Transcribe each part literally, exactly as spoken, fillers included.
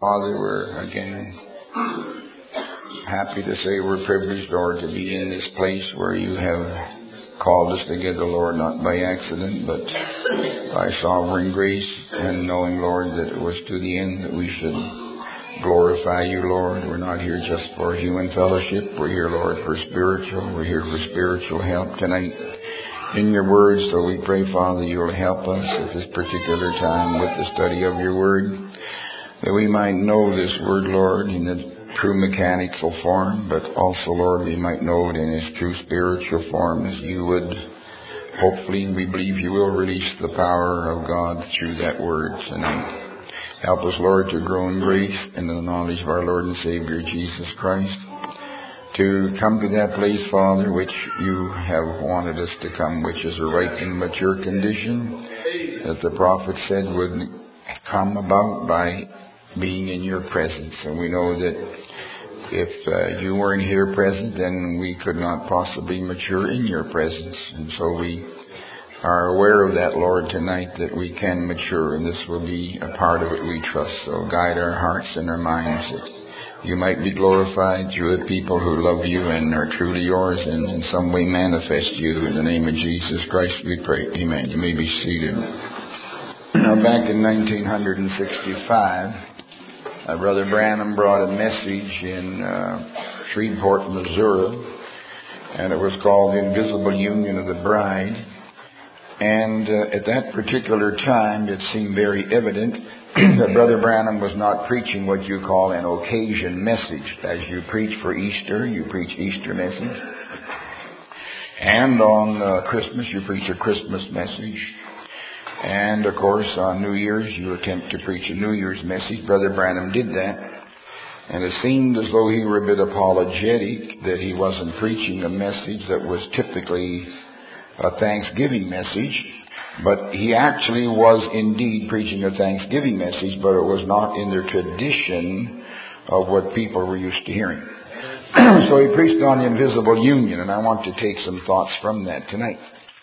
Father, we're again happy to say we're privileged, Lord, to be in this place where you have called us together, Lord, not by accident, but by sovereign grace, and knowing, Lord, that it was to the end that we should glorify you, Lord. We're not here just for human fellowship. We're here, Lord, for spiritual. We're here for spiritual help tonight in your word. So we pray, Father, you'll help us at this particular time with the study of your word, that we might know this word, Lord, in the true mechanical form, but also, Lord, we might know it in its true spiritual form, as you would, hopefully, we believe you will release the power of God through that word tonight. Help us, Lord, to grow in grace and in the knowledge of our Lord and Savior, Jesus Christ, to come to that place, Father, which you have wanted us to come, which is a ripe and mature condition, that the prophet said would come about by being in your presence. And we know that if uh, you weren't here present, then we could not possibly mature in your presence. And so we are aware of that, Lord, tonight, that we can mature, and this will be a part of it, we trust. So guide our hearts and our minds, that you might be glorified through the people who love you and are truly yours, and in some way manifest you. In the name of Jesus Christ we pray. Amen. You may be seated. Now, back in nineteen sixty-five, Uh, Brother Branham brought a message in uh, Shreveport, Missouri, and it was called The Invisible Union of the Bride. And uh, at that particular time, it seemed very evident that Brother Branham was not preaching what you call an occasion message. As you preach for Easter, you preach Easter message. And on uh, Christmas, you preach a Christmas message. And, of course, on New Year's, you attempt to preach a New Year's message. Brother Branham did that. And it seemed as though he were a bit apologetic that he wasn't preaching a message that was typically a Thanksgiving message. But he actually was indeed preaching a Thanksgiving message, but it was not in the tradition of what people were used to hearing. So he preached on the invisible union, and I want to take some thoughts from that tonight.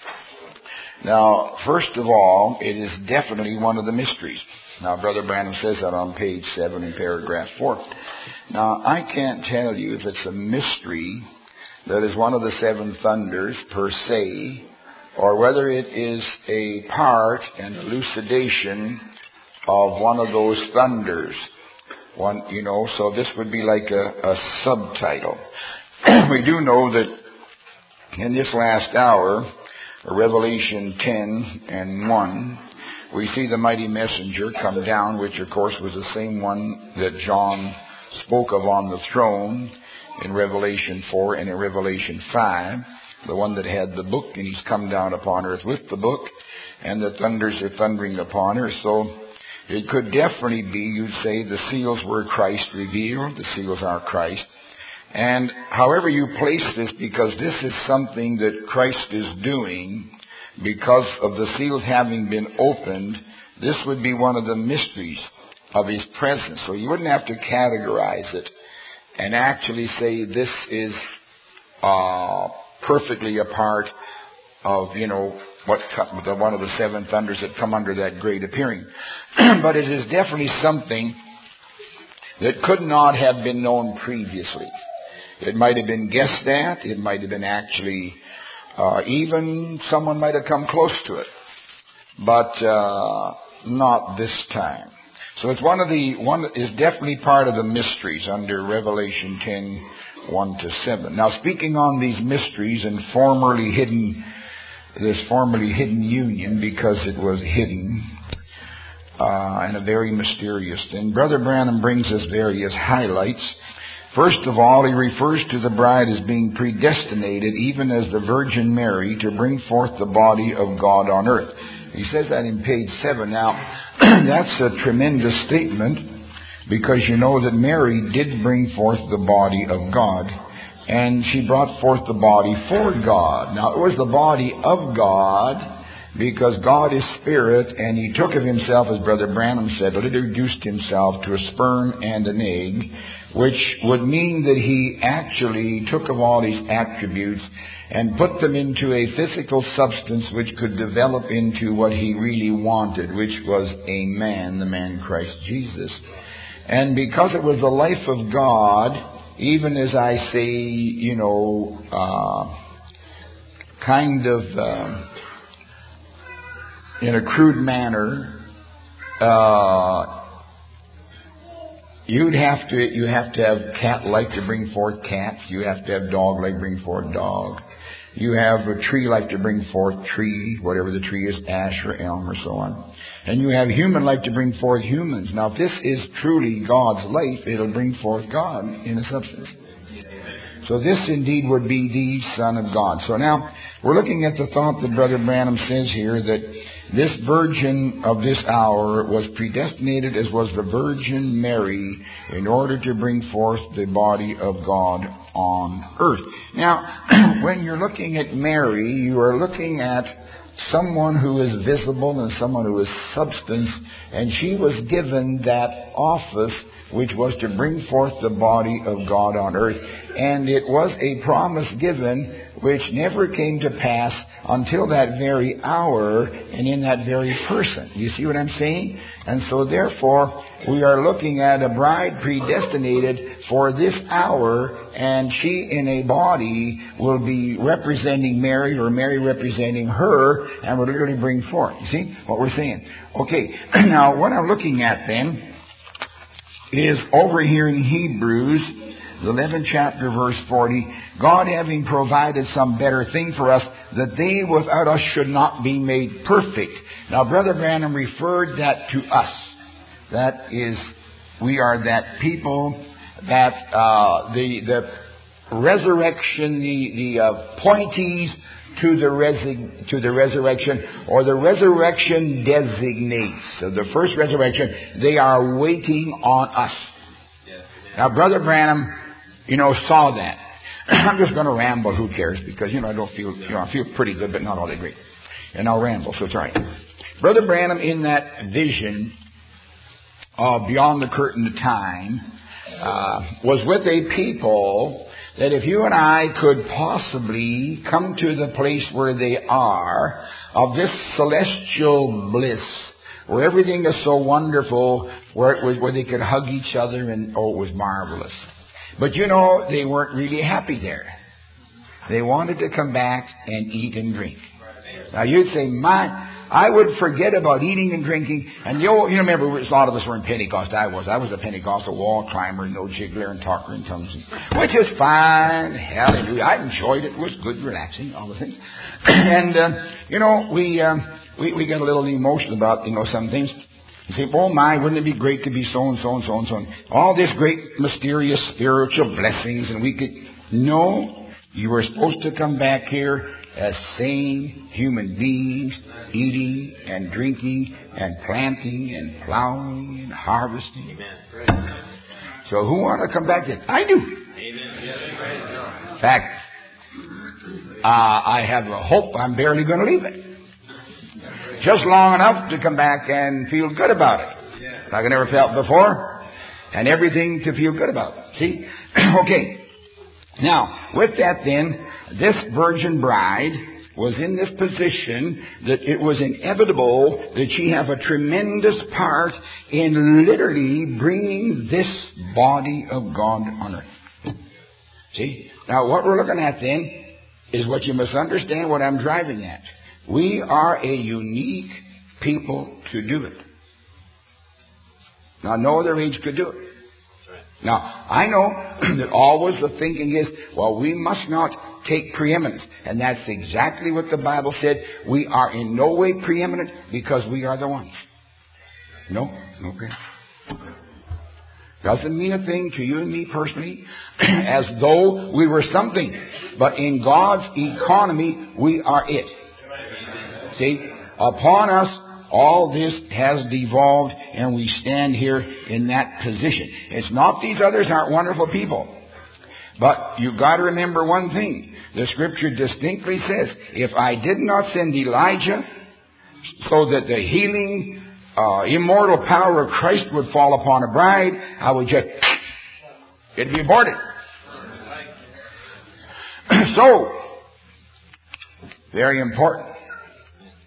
Now, first of all, it is definitely one of the mysteries. Now, Brother Branham says that on page seven in paragraph four. Now, I can't tell you if it's a mystery that is one of the seven thunders per se, or whether it is a part and elucidation of one of those thunders. One, you know, so this would be like a, a subtitle. We do know that in this last hour, Revelation ten and one, we see the mighty messenger come down, which of course was the same one that John spoke of on the throne in Revelation four and in Revelation five, the one that had the book, and he's come down upon earth with the book, and the thunders are thundering upon her. So it could definitely be, you'd say, the seals were Christ revealed, the seals are Christ. And however you place this, because this is something that Christ is doing, because of the seals having been opened, this would be one of the mysteries of his presence. So you wouldn't have to categorize it and actually say this is uh, perfectly a part of, you know, what the, one of the seven thunders that come under that great appearing. But it is definitely something that could not have been known previously. It might have been guessed at. It might have been actually, uh, even someone might have come close to it. But uh, not this time. So it's one of the, one is definitely part of the mysteries under Revelation ten, one to seven. Now, speaking on these mysteries and formerly hidden, this formerly hidden union, because it was hidden, uh, and a very mysterious thing, Brother Branham brings us various highlights. First of all, he refers to the bride as being predestinated, even as the Virgin Mary, to bring forth the body of God on earth. He says that in page seven. Now, that's a tremendous statement, because you know that Mary did bring forth the body of God, and she brought forth the body for God. Now, it was the body of God, because God is spirit, and he took of himself, as Brother Branham said, introduced himself to a sperm and an egg, which would mean that he actually took of all his attributes and put them into a physical substance which could develop into what he really wanted, which was a man, the man Christ Jesus. And because it was the life of God, even as I say, you know, uh, kind of uh, in a crude manner, uh, you'd have to you have to have cat like to bring forth cats. You have to have dog like to bring forth dog. You have a tree like to bring forth tree, whatever the tree is, ash or elm or so on. And you have human like to bring forth humans. Now, if this is truly God's life, it'll bring forth God in a substance. So this indeed would be the Son of God. So now, we're looking at the thought that Brother Branham says here, that this virgin of this hour was predestinated, as was the Virgin Mary, in order to bring forth the body of God on earth. Now, when you're looking at Mary, you are looking at someone who is visible and someone who is substance, and she was given that office which was to bring forth the body of God on earth. And it was a promise given which never came to pass until that very hour and in that very person. You see what I'm saying? And so therefore, we are looking at a bride predestinated for this hour, and she in a body will be representing Mary, or Mary representing her, and will literally bring forth. You see what we're saying? Okay, now what I'm looking at then is over here in Hebrews, the eleventh chapter, verse forty, God having provided some better thing for us, that they without us should not be made perfect. Now, Brother Branham referred that to us. That is, we are that people that uh, the the resurrection, the the uh, appointees to the resi- to the resurrection, or the resurrection designates. So the first resurrection, they are waiting on us. Now, Brother Branham, you know, saw that. I'm just going to ramble. Who cares? Because, you know, I don't feel, you know, I feel pretty good, but not all that great. And I'll ramble, so it's all right. Brother Branham, in that vision of beyond the curtain of time, uh, was with a people that if you and I could possibly come to the place where they are, of this celestial bliss, where everything is so wonderful, where it was, where they could hug each other, and oh, it was marvelous. But you know, they weren't really happy there. They wanted to come back and eat and drink. Now you'd say, my, I would forget about eating and drinking. And you know, you remember, a lot of us were in Pentecost. I was. I was a Pentecostal wall climber, no jiggler and talker in tongues, which is fine. Hallelujah. I enjoyed it. It was good, relaxing, all the things. And, uh, you know, we, um, we, we get a little emotional about, you know, some things. You say, oh my, wouldn't it be great to be so and so and so and so? All this great mysterious spiritual blessings, and we could... No, you were supposed to come back here as sane human beings, eating and drinking and planting and plowing and harvesting. Amen. So who want to come back then? I do. Amen. In fact, uh, I have a hope I'm barely going to leave it. Just long enough to come back and feel good about it. Like I never felt before. And everything to feel good about. See? Okay. Now, with that then, this virgin bride was in this position that it was inevitable that she have a tremendous part in literally bringing this body of God on earth. See? Now, what we're looking at then is what you must understand what I'm driving at. We are a unique people to do it. Now, no other age could do it. Now, I know that always the thinking is, well, we must not take preeminence. And that's exactly what the Bible said. We are in no way preeminent because we are the ones. No, no preeminence. Doesn't mean a thing to you and me personally, as though we were something. But in God's economy, we are it. See, upon us, all this has devolved, and we stand here in that position. It's not these others aren't wonderful people. But you've got to remember one thing. The Scripture distinctly says, if I did not send Elijah so that the healing, uh, immortal power of Christ would fall upon a bride, I would just, it'd be aborted. So, very important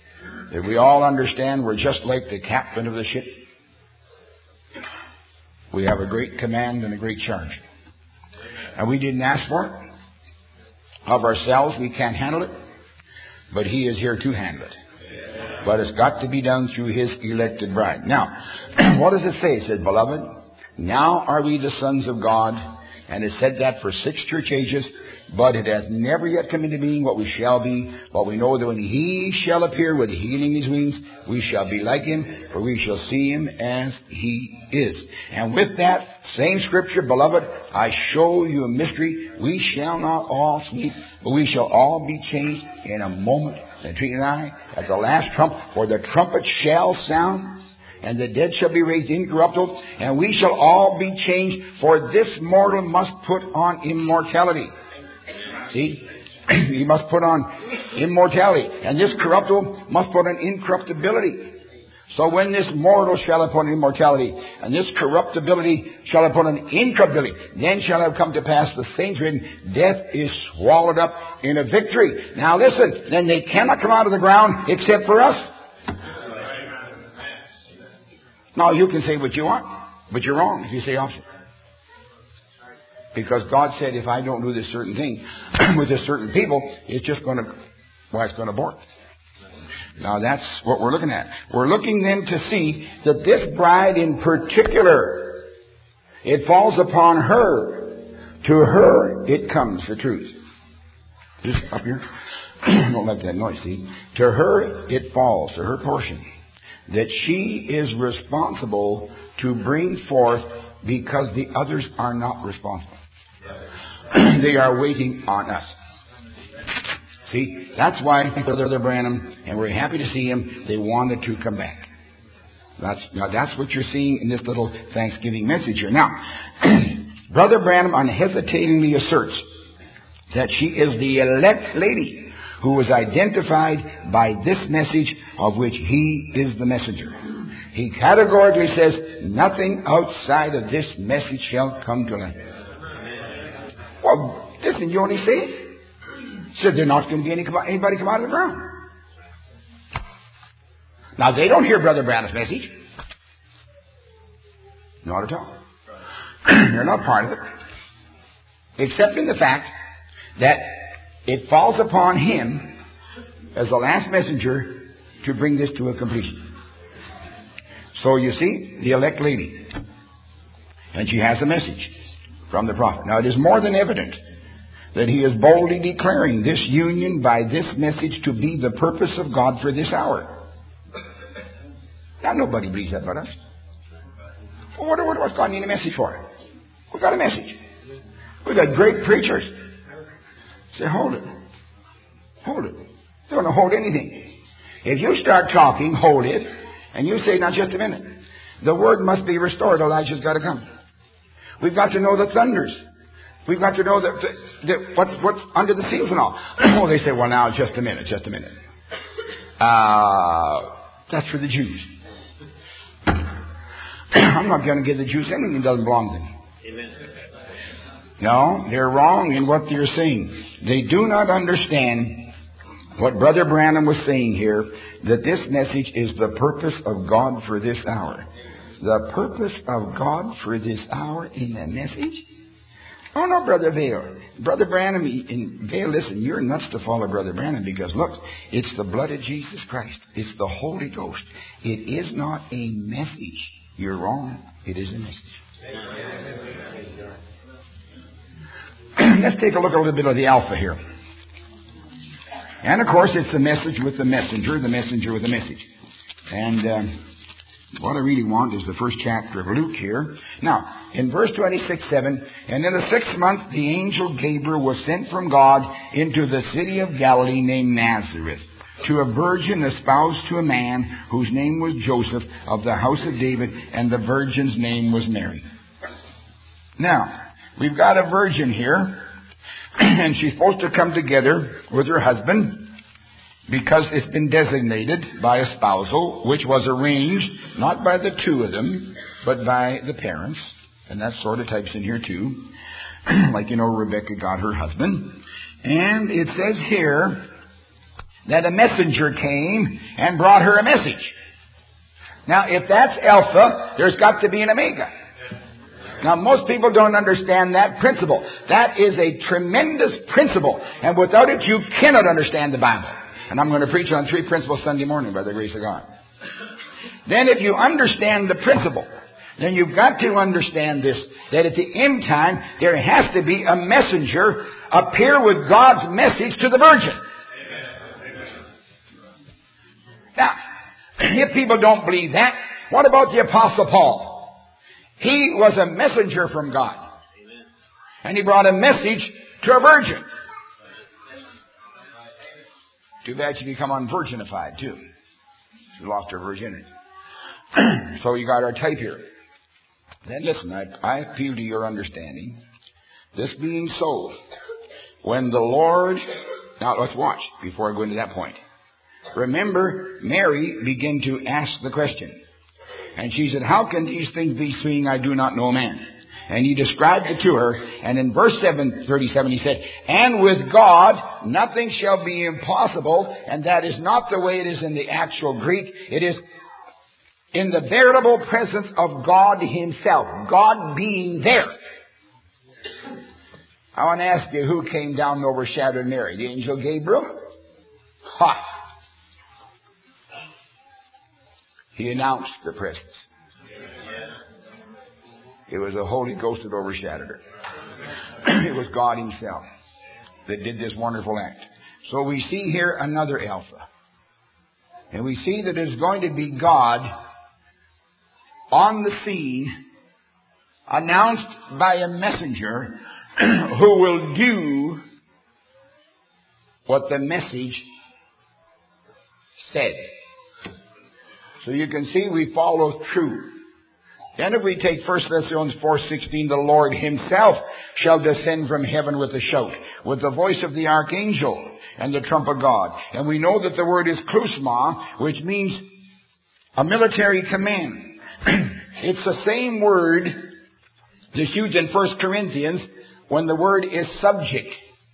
that we all understand we're just like the captain of the ship. We have a great command and a great charge. And we didn't ask for it. Of ourselves, we can't handle it. But He is here to handle it. But it's got to be done through His elected bride. Now, what does it say? It says, beloved, now are we the sons of God. And it said that for six church ages. But it has never yet come into being what we shall be. But we know that when He shall appear with healing His wings, we shall be like Him, for we shall see Him as He is. And with that same scripture, beloved, I show you a mystery. We shall not all sleep, but we shall all be changed in a moment. Between and I, at the last trump, for the trumpet shall sound, and the dead shall be raised incorruptible, and we shall all be changed, for this mortal must put on immortality. See? He must put on immortality, and this corruptible must put on incorruptibility. So when this mortal shall have put on immortality, and this corruptibility shall have put on incorruptibility, then shall have come to pass the things written, death is swallowed up in a victory. Now listen, then they cannot come out of the ground except for us. Now you can say what you want, but you're wrong if you say opposite. Because God said, if I don't do this certain thing with this certain people, it's just going to, well, it's going to abort. Now that's what we're looking at. We're looking then to see that this bride in particular, it falls upon her. To her it comes, the truth. Just up here. I don't like that noise, see. To her it falls, to her portion, that she is responsible to bring forth, because the others are not responsible. They are waiting on us. See, that's why Brother Branham, and we're happy to see him, they wanted to come back. That's, now that's what you're seeing in this little Thanksgiving message here. Now, Brother Branham unhesitatingly asserts that she is the elect lady who was identified by this message of which he is the messenger. He categorically says, nothing outside of this message shall come to light. Well, didn't you only say it? Said there's not going to be any, anybody come out of the ground. Now, they don't hear Brother Branham's message. Not at all. They're not part of it. Except in the fact that it falls upon him as the last messenger to bring this to a completion. So you see, the elect lady. And she has a message from the prophet. Now, it is more than evident that he is boldly declaring this union by this message to be the purpose of God for this hour. Now, nobody believes that but us. Well, what, what, what's God need a message for? We've got a message. We've got great preachers. Say, hold it. Hold it. Don't hold anything. If you start talking, hold it, and you say, now just a minute. The word must be restored. Elijah's got to come. We've got to know the thunders. We've got to know that, that, that what, what's under the seals and all. Oh, they say, well, now, just a minute, just a minute. Uh, that's for the Jews. I'm not going to give the Jews anything that doesn't belong to them. Amen. No, they're wrong in what they're saying. They do not understand what Brother Branham was saying here, that this message is the purpose of God for this hour. The purpose of God for this hour in the message? Oh, no, Brother Vail. Brother Branham, in Vail, listen, you're nuts to follow Brother Branham because, look, it's the blood of Jesus Christ. It's the Holy Ghost. It is not a message. You're wrong. It is a message. Let's take a look at a little bit of the Alpha here. And, of course, it's the message with the messenger, the messenger with the message. And um, what I really want is the first chapter of Luke here. Now, in verse twenty-six, seven, and in the sixth month the angel Gabriel was sent from God into the city of Galilee named Nazareth, to a virgin espoused to a man whose name was Joseph of the house of David, and the virgin's name was Mary. Now, we've got a virgin here, and she's supposed to come together with her husband because it's been designated by a spousal, which was arranged not by the two of them, but by the parents. And that sort of types in here too. Like, you know, Rebecca got her husband. And it says here that a messenger came and brought her a message. Now, if that's Alpha, there's got to be an Omega. Now, most people don't understand that principle. That is a tremendous principle. And without it, you cannot understand the Bible. And I'm going to preach on three principles Sunday morning by the grace of God. Then if you understand the principle, then you've got to understand this, that at the end time, there has to be a messenger appear with God's message to the virgin. Now, if people don't believe that, what about the Apostle Paul? He was a messenger from God. And he brought a message to a virgin. Too bad she become unvirginified too. She lost her virginity. So you got our type here. Then listen, I, I appeal to your understanding. This being so, when the Lord... Now let's watch before I go into that point. Remember, Mary began to ask the question. And she said, how can these things be, seeing I do not know man? And he described it to her. And in verse seven thirty-seven he said, and with God nothing shall be impossible. And that is not the way it is in the actual Greek. It is in the veritable presence of God himself. God being there. I want to ask you, who came down and overshadowed Mary? The angel Gabriel? Ha! He announced the presence. It was the Holy Ghost that overshadowed her. It was God himself that did this wonderful act. So we see here another Alpha. And we see that it's going to be God on the scene, announced by a messenger who will do what the message said. So you can see we follow true. Then if we take First Thessalonians four sixteen, the Lord himself shall descend from heaven with a shout, with the voice of the archangel and the trump of God. And we know that the word is klusma, which means a military command. It's the same word that's used in First Corinthians when the word is subject.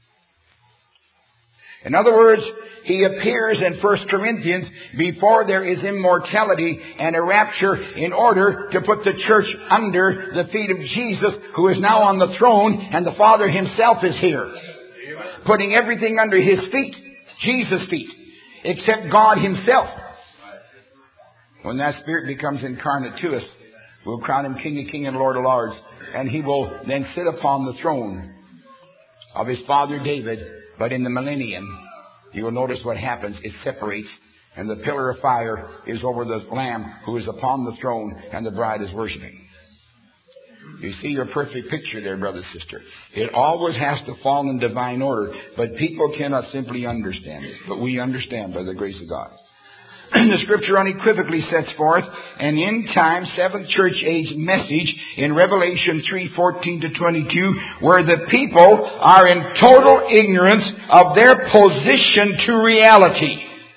In other words, he appears in First Corinthians before there is immortality and a rapture in order to put the church under the feet of Jesus, who is now on the throne, and the Father himself is here. Putting everything under his feet, Jesus' feet, except God himself. When that Spirit becomes incarnate to us, we'll crown him King of Kings and Lord of Lords, and he will then sit upon the throne of his father David. But in the millennium, you will notice what happens. It separates, and the pillar of fire is over the Lamb who is upon the throne, and the bride is worshiping. You see your perfect picture there, brother, sister. It always has to fall in divine order, but people cannot simply understand it. But we understand by the grace of God. The Scripture unequivocally sets forth an end-time seventh church age message in Revelation three fourteen to twenty-two, where the people are in total ignorance of their position to reality.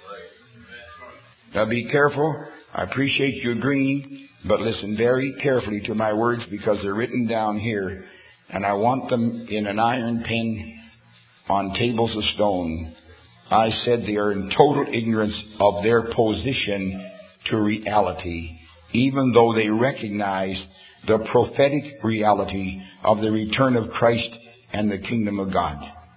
Now be careful. I appreciate you agreeing, but listen very carefully to my words, because they're written down here, and I want them in an iron pen on tables of stone. I said they are in total ignorance of their position to reality, even though they recognize the prophetic reality of the return of Christ and the kingdom of God.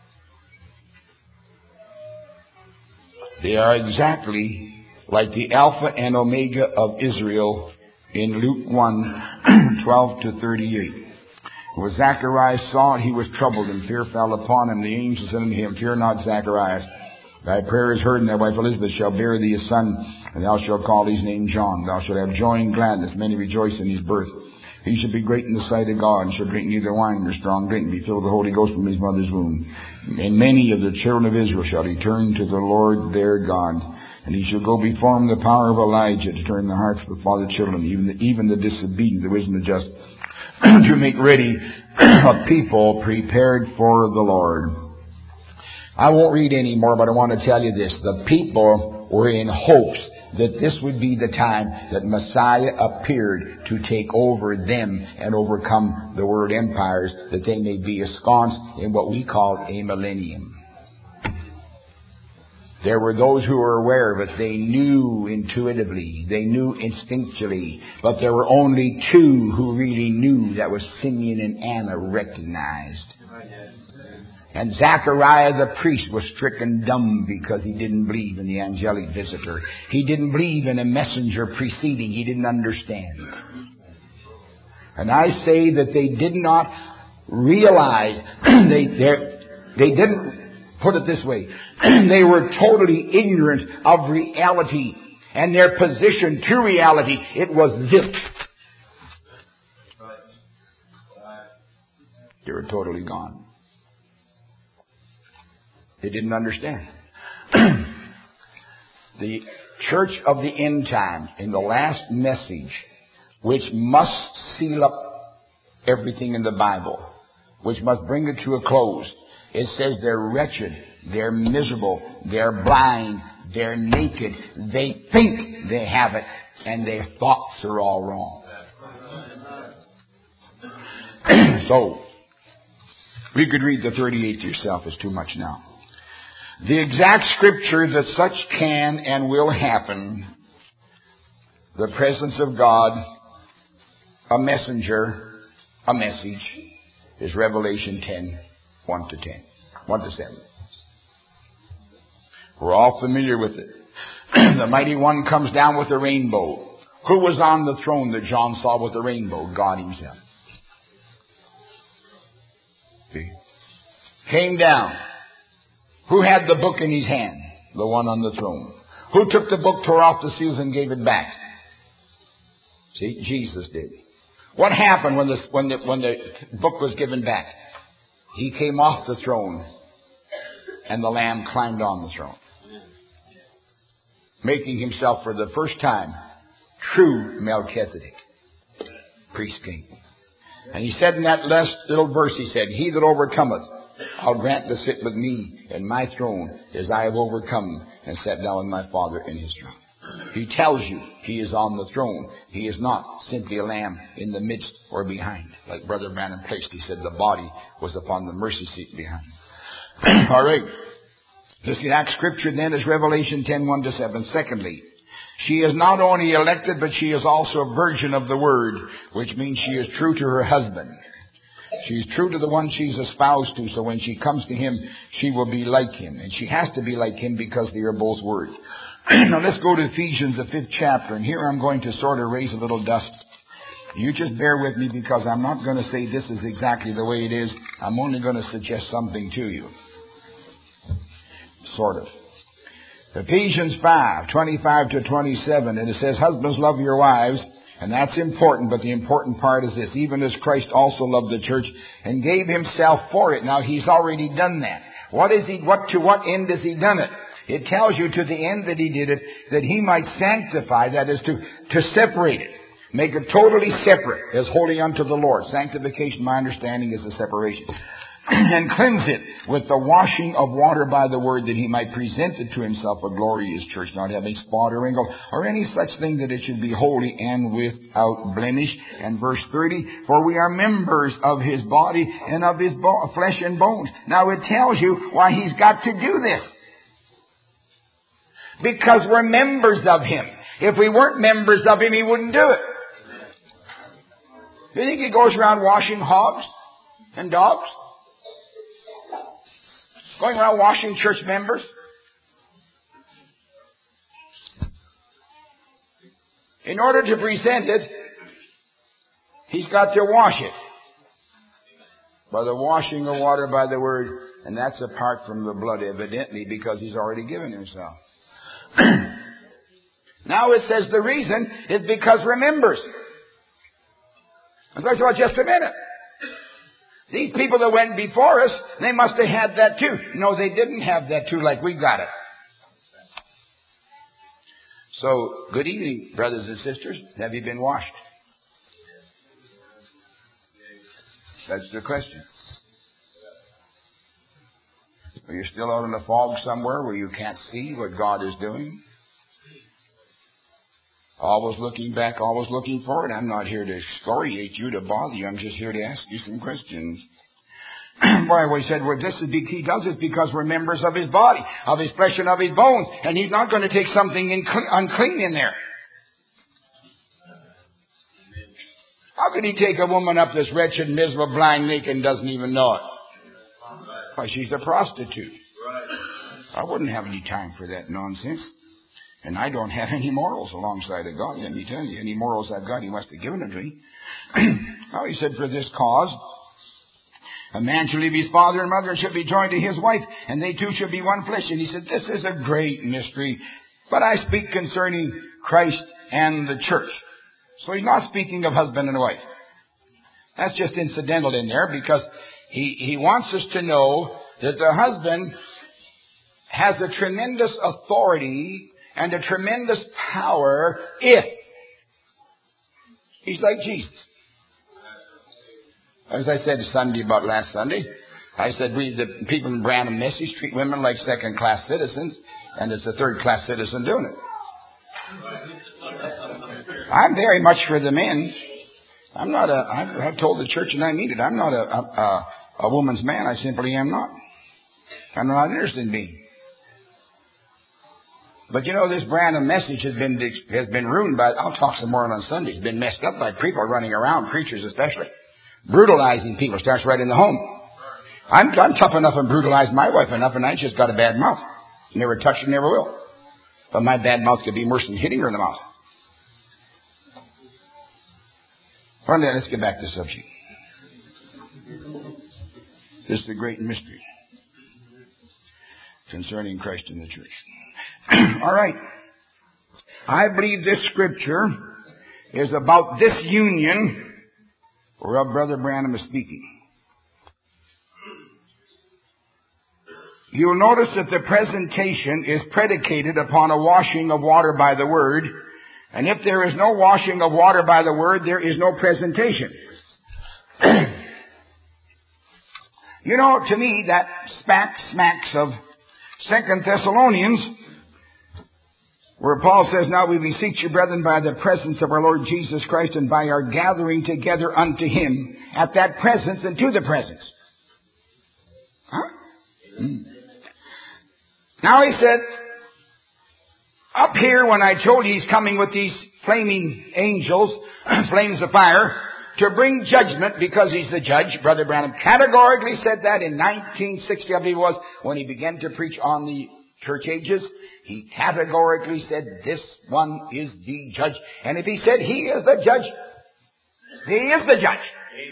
They are exactly like the Alpha and Omega of Israel in Luke one, twelve to thirty-eight. When Zacharias saw it, he was troubled, and fear fell upon him. The angel said unto him, fear not, Zacharias. Thy prayer is heard, and thy wife Elizabeth shall bear thee a son, and thou shalt call his name John. Thou shalt have joy and gladness. Many rejoice in his birth. He shall be great in the sight of God, and shall drink neither wine nor strong drink, and be filled with the Holy Ghost from his mother's womb. And many of the children of Israel shall he turn to the Lord their God. And he shall go before him the power of Elijah, to turn the hearts of the father children, even the, even the disobedient, the wisdom of the just, to make ready a people prepared for the Lord. I won't read any more, but I want to tell you this. The people were in hopes that this would be the time that Messiah appeared to take over them and overcome the world empires, that they may be ensconced in what we call a millennium. There were those who were aware of it. They knew intuitively. They knew instinctually. But there were only two who really knew. That was Simeon and Anna recognized. And Zachariah the priest was stricken dumb because he didn't believe in the angelic visitor. He didn't believe in a messenger preceding. He didn't understand. And I say that they did not realize, they, they didn't put it this way, they were totally ignorant of reality and their position to reality. It was this. They were totally gone. They didn't understand. The church of the end time, in the last message, which must seal up everything in the Bible, which must bring it to a close, it says they're wretched, they're miserable, they're blind, they're naked, they think they have it, and their thoughts are all wrong. So, we could read the thirty-eighth yourself. It's too much now. The exact scripture that such can and will happen, the presence of God, a messenger, a message, is Revelation ten, one to ten. one to seven. We're all familiar with it. The mighty one comes down with the rainbow. Who was on the throne that John saw with the rainbow? God himself. See? Came down. Who had the book in his hand? The one on the throne. Who took the book, tore off the seals, and gave it back? See, Jesus did. What happened when the, when the, when the book was given back? He came off the throne, and the Lamb climbed on the throne, making himself for the first time true Melchizedek, priest king. And he said in that last little verse, he said, he that overcometh, I'll grant to sit with me in my throne as I have overcome and sat down with my Father in his throne. He tells you he is on the throne. He is not simply a lamb in the midst or behind. Like Brother Branham placed, he said the body was upon the mercy seat behind. All right. This exact scripture then is Revelation ten, one to seven. Secondly, she is not only elected, but she is also a virgin of the word, which means she is true to her husband. She's true to the one she's espoused to, so when she comes to him, she will be like him. And she has to be like him because they are both word. Now let's go to Ephesians, the fifth chapter, and here I'm going to sort of raise a little dust. You just bear with me because I'm not going to say this is exactly the way it is. I'm only going to suggest something to you. Sort of. Ephesians five, twenty-five to twenty-seven, and it says, husbands, love your wives. And that's important, but the important part is this. Even as Christ also loved the church and gave himself for it. Now, he's already done that. What is he, what, to what end has he done it? It tells you to the end that he did it, that he might sanctify, that is to, to separate it. Make it totally separate, as holy unto the Lord. Sanctification, my understanding, is a separation. And cleanse it with the washing of water by the word, that he might present it to himself a glorious church, not having spot or wrinkle or any such thing, that it should be holy and without blemish. And verse thirty, for we are members of his body and of his bo- flesh and bones. Now it tells you why he's got to do this. Because we're members of him. If we weren't members of him, he wouldn't do it. You think he goes around washing hogs and dogs? Going around washing church members? In order to present it, he's got to wash it. By the washing of water by the word. And that's apart from the blood, evidently, because he's already given himself. Now it says the reason is because we're members. And so I thought, just a minute. These people that went before us, they must have had that too. No, they didn't have that too like we got it. So, good evening, brothers and sisters. Have you been washed? That's the question. Are you still out in the fog somewhere where you can't see what God is doing? Always looking back, always looking forward. I'm not here to excoriate you, to bother you. I'm just here to ask you some questions. Why, we said, well, this is, he does it because we're members of his body, of his flesh and of his bones, and he's not going to take something unclean in there. How could he take a woman up this wretched, miserable, blind, naked, and doesn't even know it? Why, she's a prostitute. I wouldn't have any time for that nonsense. And I don't have any morals alongside of God, let me tell you. Any morals I've got, he must have given them to me. Well, he said, for this cause, a man shall leave his father and mother and shall be joined to his wife, and they two shall be one flesh. And he said, this is a great mystery, but I speak concerning Christ and the church. So he's not speaking of husband and wife. That's just incidental in there, because he, he wants us to know that the husband has a tremendous authority and a tremendous power if he's like Jesus. As I said Sunday about last Sunday, I said we, the people in Branham Message, treat women like second-class citizens, and it's a third-class citizen doing it. I'm very much for the men. I'm not a, I've, I've told the church and I mean it, I'm not a, a, a woman's man. I simply am not. I'm not interested in being. But you know, this Branham Message has been has been ruined by, I'll talk some more on Sunday, it's been messed up by people running around, preachers especially, brutalizing people. Starts right in the home. I'm, I'm tough enough and brutalized my wife enough, and I just got a bad mouth. Never touched her, never will. But my bad mouth could be worse than hitting her in the mouth. Well, then, let's get back to the subject. This is the great mystery concerning Christ and the church. All right. I believe this scripture is about this union whereof Brother Branham is speaking. You'll notice that the presentation is predicated upon a washing of water by the Word. And if there is no washing of water by the Word, there is no presentation. You know, to me, that smack smacks of Second Thessalonians, where Paul says, now we beseech you, brethren, by the presence of our Lord Jesus Christ and by our gathering together unto Him, at that presence and to the presence. Huh? Mm. Now he said, up here when I told you he's coming with these flaming angels, flames of fire, to bring judgment because he's the judge, Brother Branham categorically said that in nineteen sixty, I believe it was, when he began to preach on the church ages. He categorically said, this one is the judge. And if he said he is the judge, he is the judge.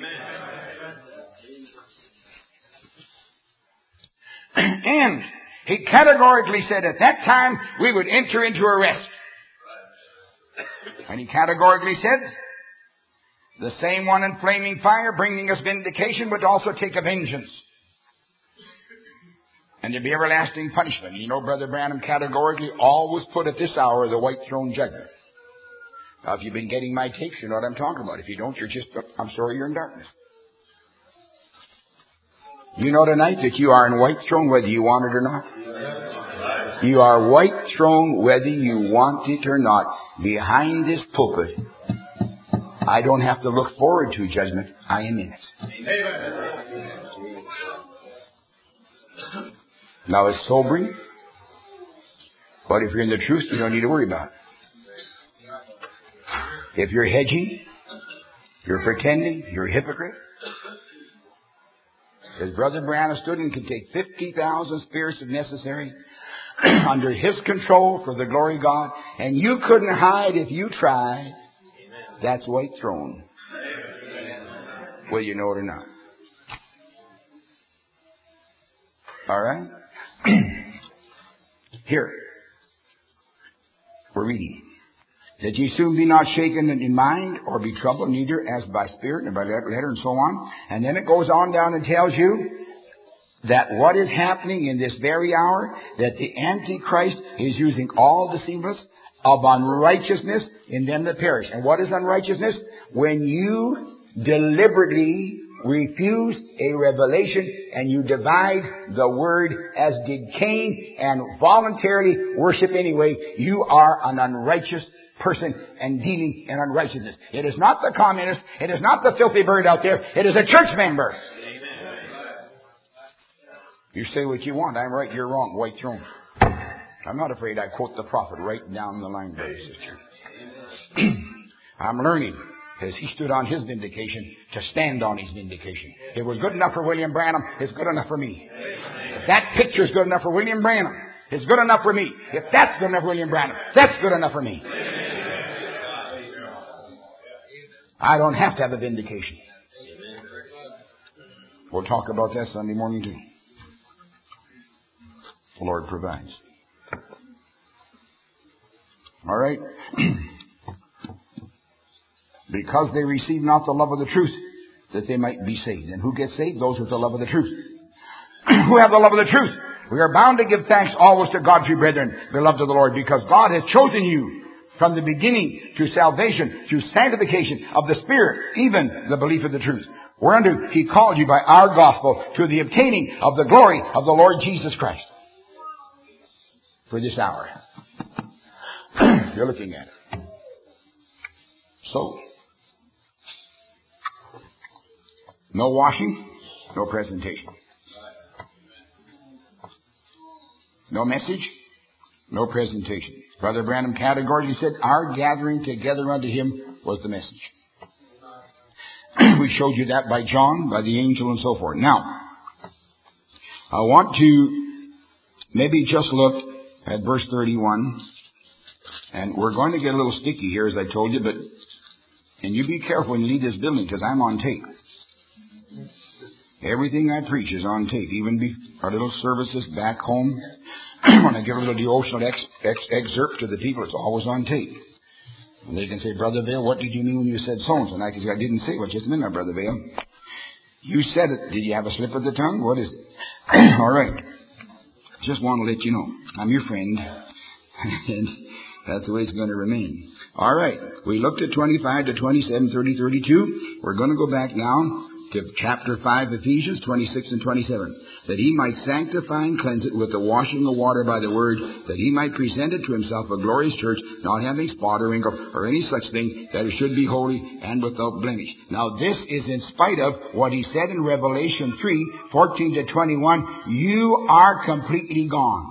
Amen. And he categorically said at that time we would enter into a rest. And he categorically said, the same one in flaming fire bringing us vindication would also take a vengeance. And there'd be everlasting punishment. You know, Brother Branham categorically always put at this hour the white throne judgment. Now, if you've been getting my tapes, you know what I'm talking about. If you don't, you're just, I'm sorry, you're in darkness. You know tonight that you are in white throne whether you want it or not. You are white throne whether you want it or not. Behind this pulpit, I don't have to look forward to judgment. I am in it. Now it's sobering, but if you're in the truth, you don't need to worry about it. If you're hedging, you're pretending, you're a hypocrite. As Brother Branham stood and can take fifty thousand spirits if necessary, under his control for the glory of God, and you couldn't hide if you tried, that's white throne. Whether you know it or not. All right? Here. We're reading. That ye soon be not shaken in mind, or be troubled, neither as by spirit, and by letter, and so on. And then it goes on down and tells you that what is happening in this very hour, that the Antichrist is using all deceivers of unrighteousness in them that perish. And what is unrighteousness? When you deliberately refuse a revelation and you divide the word as did Cain and voluntarily worship anyway, you are an unrighteous person and dealing in unrighteousness. It is not the communist. It is not the filthy bird out there. It is a church member. You say what you want. I'm right, you're wrong. White throne. I'm not afraid. I quote the prophet right down the line, brother and sister. I'm learning, as he stood on his vindication, to stand on his vindication. It was good enough for William Branham. It's good enough for me. If that picture is good enough for William Branham, it's good enough for me. If that's good enough for William Branham, that's good enough for me. I don't have to have a vindication. We'll talk about that Sunday morning too. The Lord provides. All right. Because they receive not the love of the truth, that they might be saved. And who gets saved? Those with the love of the truth. Who have the love of the truth. We are bound to give thanks always to God, you brethren, beloved of the Lord, because God has chosen you from the beginning to salvation, through sanctification of the Spirit, even the belief of the truth. Whereunto He called you by our gospel to the obtaining of the glory of the Lord Jesus Christ. For this hour. You're looking at it. So, no washing, no presentation. No message, no presentation. Brother Branham categorically said, our gathering together unto Him was the message. We showed you that by John, by the angel, and so forth. Now, I want to maybe just look at verse thirty-one. And we're going to get a little sticky here, as I told you, but, and you be careful when you leave this building, because I'm on tape. Everything I preach is on tape, even be, our little services back home. When I give a little devotional ex, ex, excerpt to the people, it's always on tape. And they can say, Brother Vail, what did you mean when you said so-and-so? And I can say, I didn't say what just a minute, Brother Vail. You said it. Did you have a slip of the tongue? What is it? All right. Just want to let you know, I'm your friend. And that's the way it's going to remain. All right. We looked at twenty-five to twenty-seven, thirty, thirty-two. We're going to go back now to chapter five, Ephesians twenty-six and twenty-seven. That He might sanctify and cleanse it with the washing of water by the word, that He might present it to Himself a glorious church, not having spot or wrinkle or any such thing, that it should be holy and without blemish. Now this is in spite of what He said in Revelation three, fourteen to twenty-one. You are completely gone.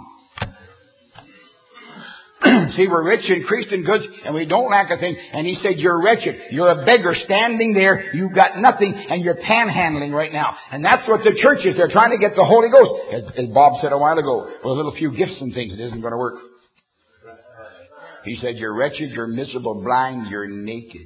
See, we're rich in Christian goods, and we don't lack a thing. And He said, you're wretched. You're a beggar standing there. You've got nothing, and you're panhandling right now. And that's what the church is. They're trying to get the Holy Ghost. As, as Bob said a while ago, with a little few gifts and things, it isn't going to work. He said, you're wretched, you're miserable, blind, you're naked.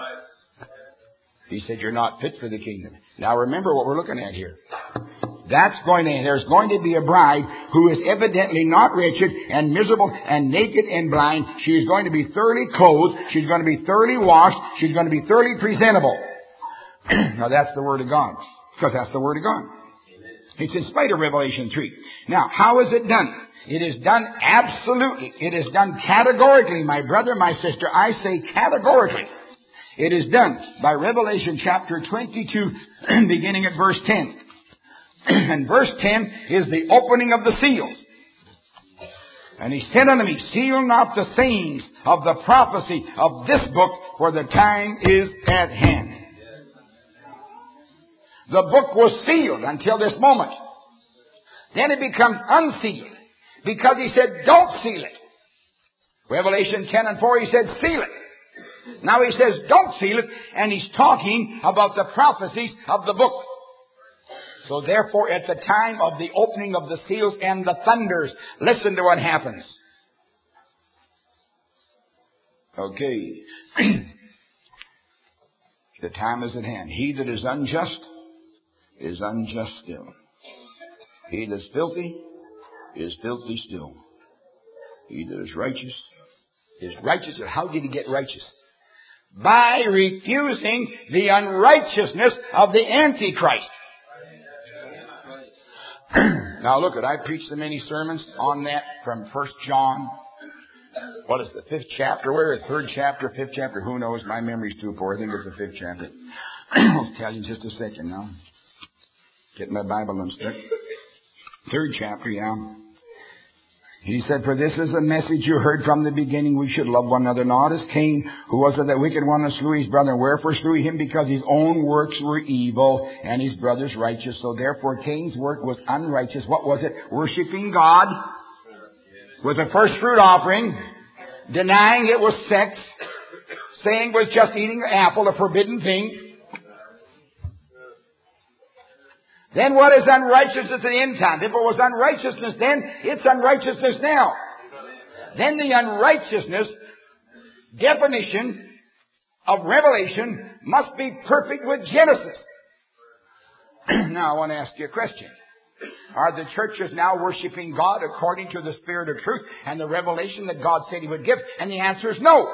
He said, you're not fit for the kingdom. Now remember what we're looking at here. That's going to, there's going to be a bride who is evidently not wretched and miserable and naked and blind. She is going to be thoroughly clothed. She's going to be thoroughly washed. She's going to be thoroughly presentable. Now that's the Word of God. Because that's the Word of God. It's in spite of Revelation three. Now, how is it done? It is done absolutely. It is done categorically, my brother, my sister. I say categorically. It is done by Revelation chapter twenty-two, beginning at verse ten. And verse ten is the opening of the seals. And He said unto me, seal not the sayings of the prophecy of this book, for the time is at hand. The book was sealed until this moment. Then it becomes unsealed, because He said, don't seal it. Revelation ten and four, He said, seal it. Now He says, don't seal it, and He's talking about the prophecies of the book. So therefore, at the time of the opening of the seals and the thunders, listen to what happens. Okay. The time is at hand. He that is unjust is unjust still. He that is filthy is filthy still. He that is righteous is righteous. And how did he get righteous? By refusing the unrighteousness of the Antichrist. Now look at, I preached so many sermons on that from First John. What is the fifth chapter? Where is third chapter, fifth chapter? Who knows? My memory's too poor. I think it's the fifth chapter. I'll tell you in just a second now. Get my Bible unstuck. Third chapter, yeah. He said, for this is a message you heard from the beginning. We should love one another, not as Cain, who was of that wicked one and slew his brother. Wherefore slew he him? Because his own works were evil and his brother's righteous. So therefore Cain's work was unrighteous. What was it? Worshipping God with a first fruit offering, denying it was sex, saying it was just eating an apple, a forbidden thing. Then what is unrighteousness at the end time? If it was unrighteousness then, it's unrighteousness now. Then the unrighteousness definition of Revelation must be perfect with Genesis. Now I want to ask you a question. Are the churches now worshiping God according to the Spirit of truth and the revelation that God said He would give? And the answer is no.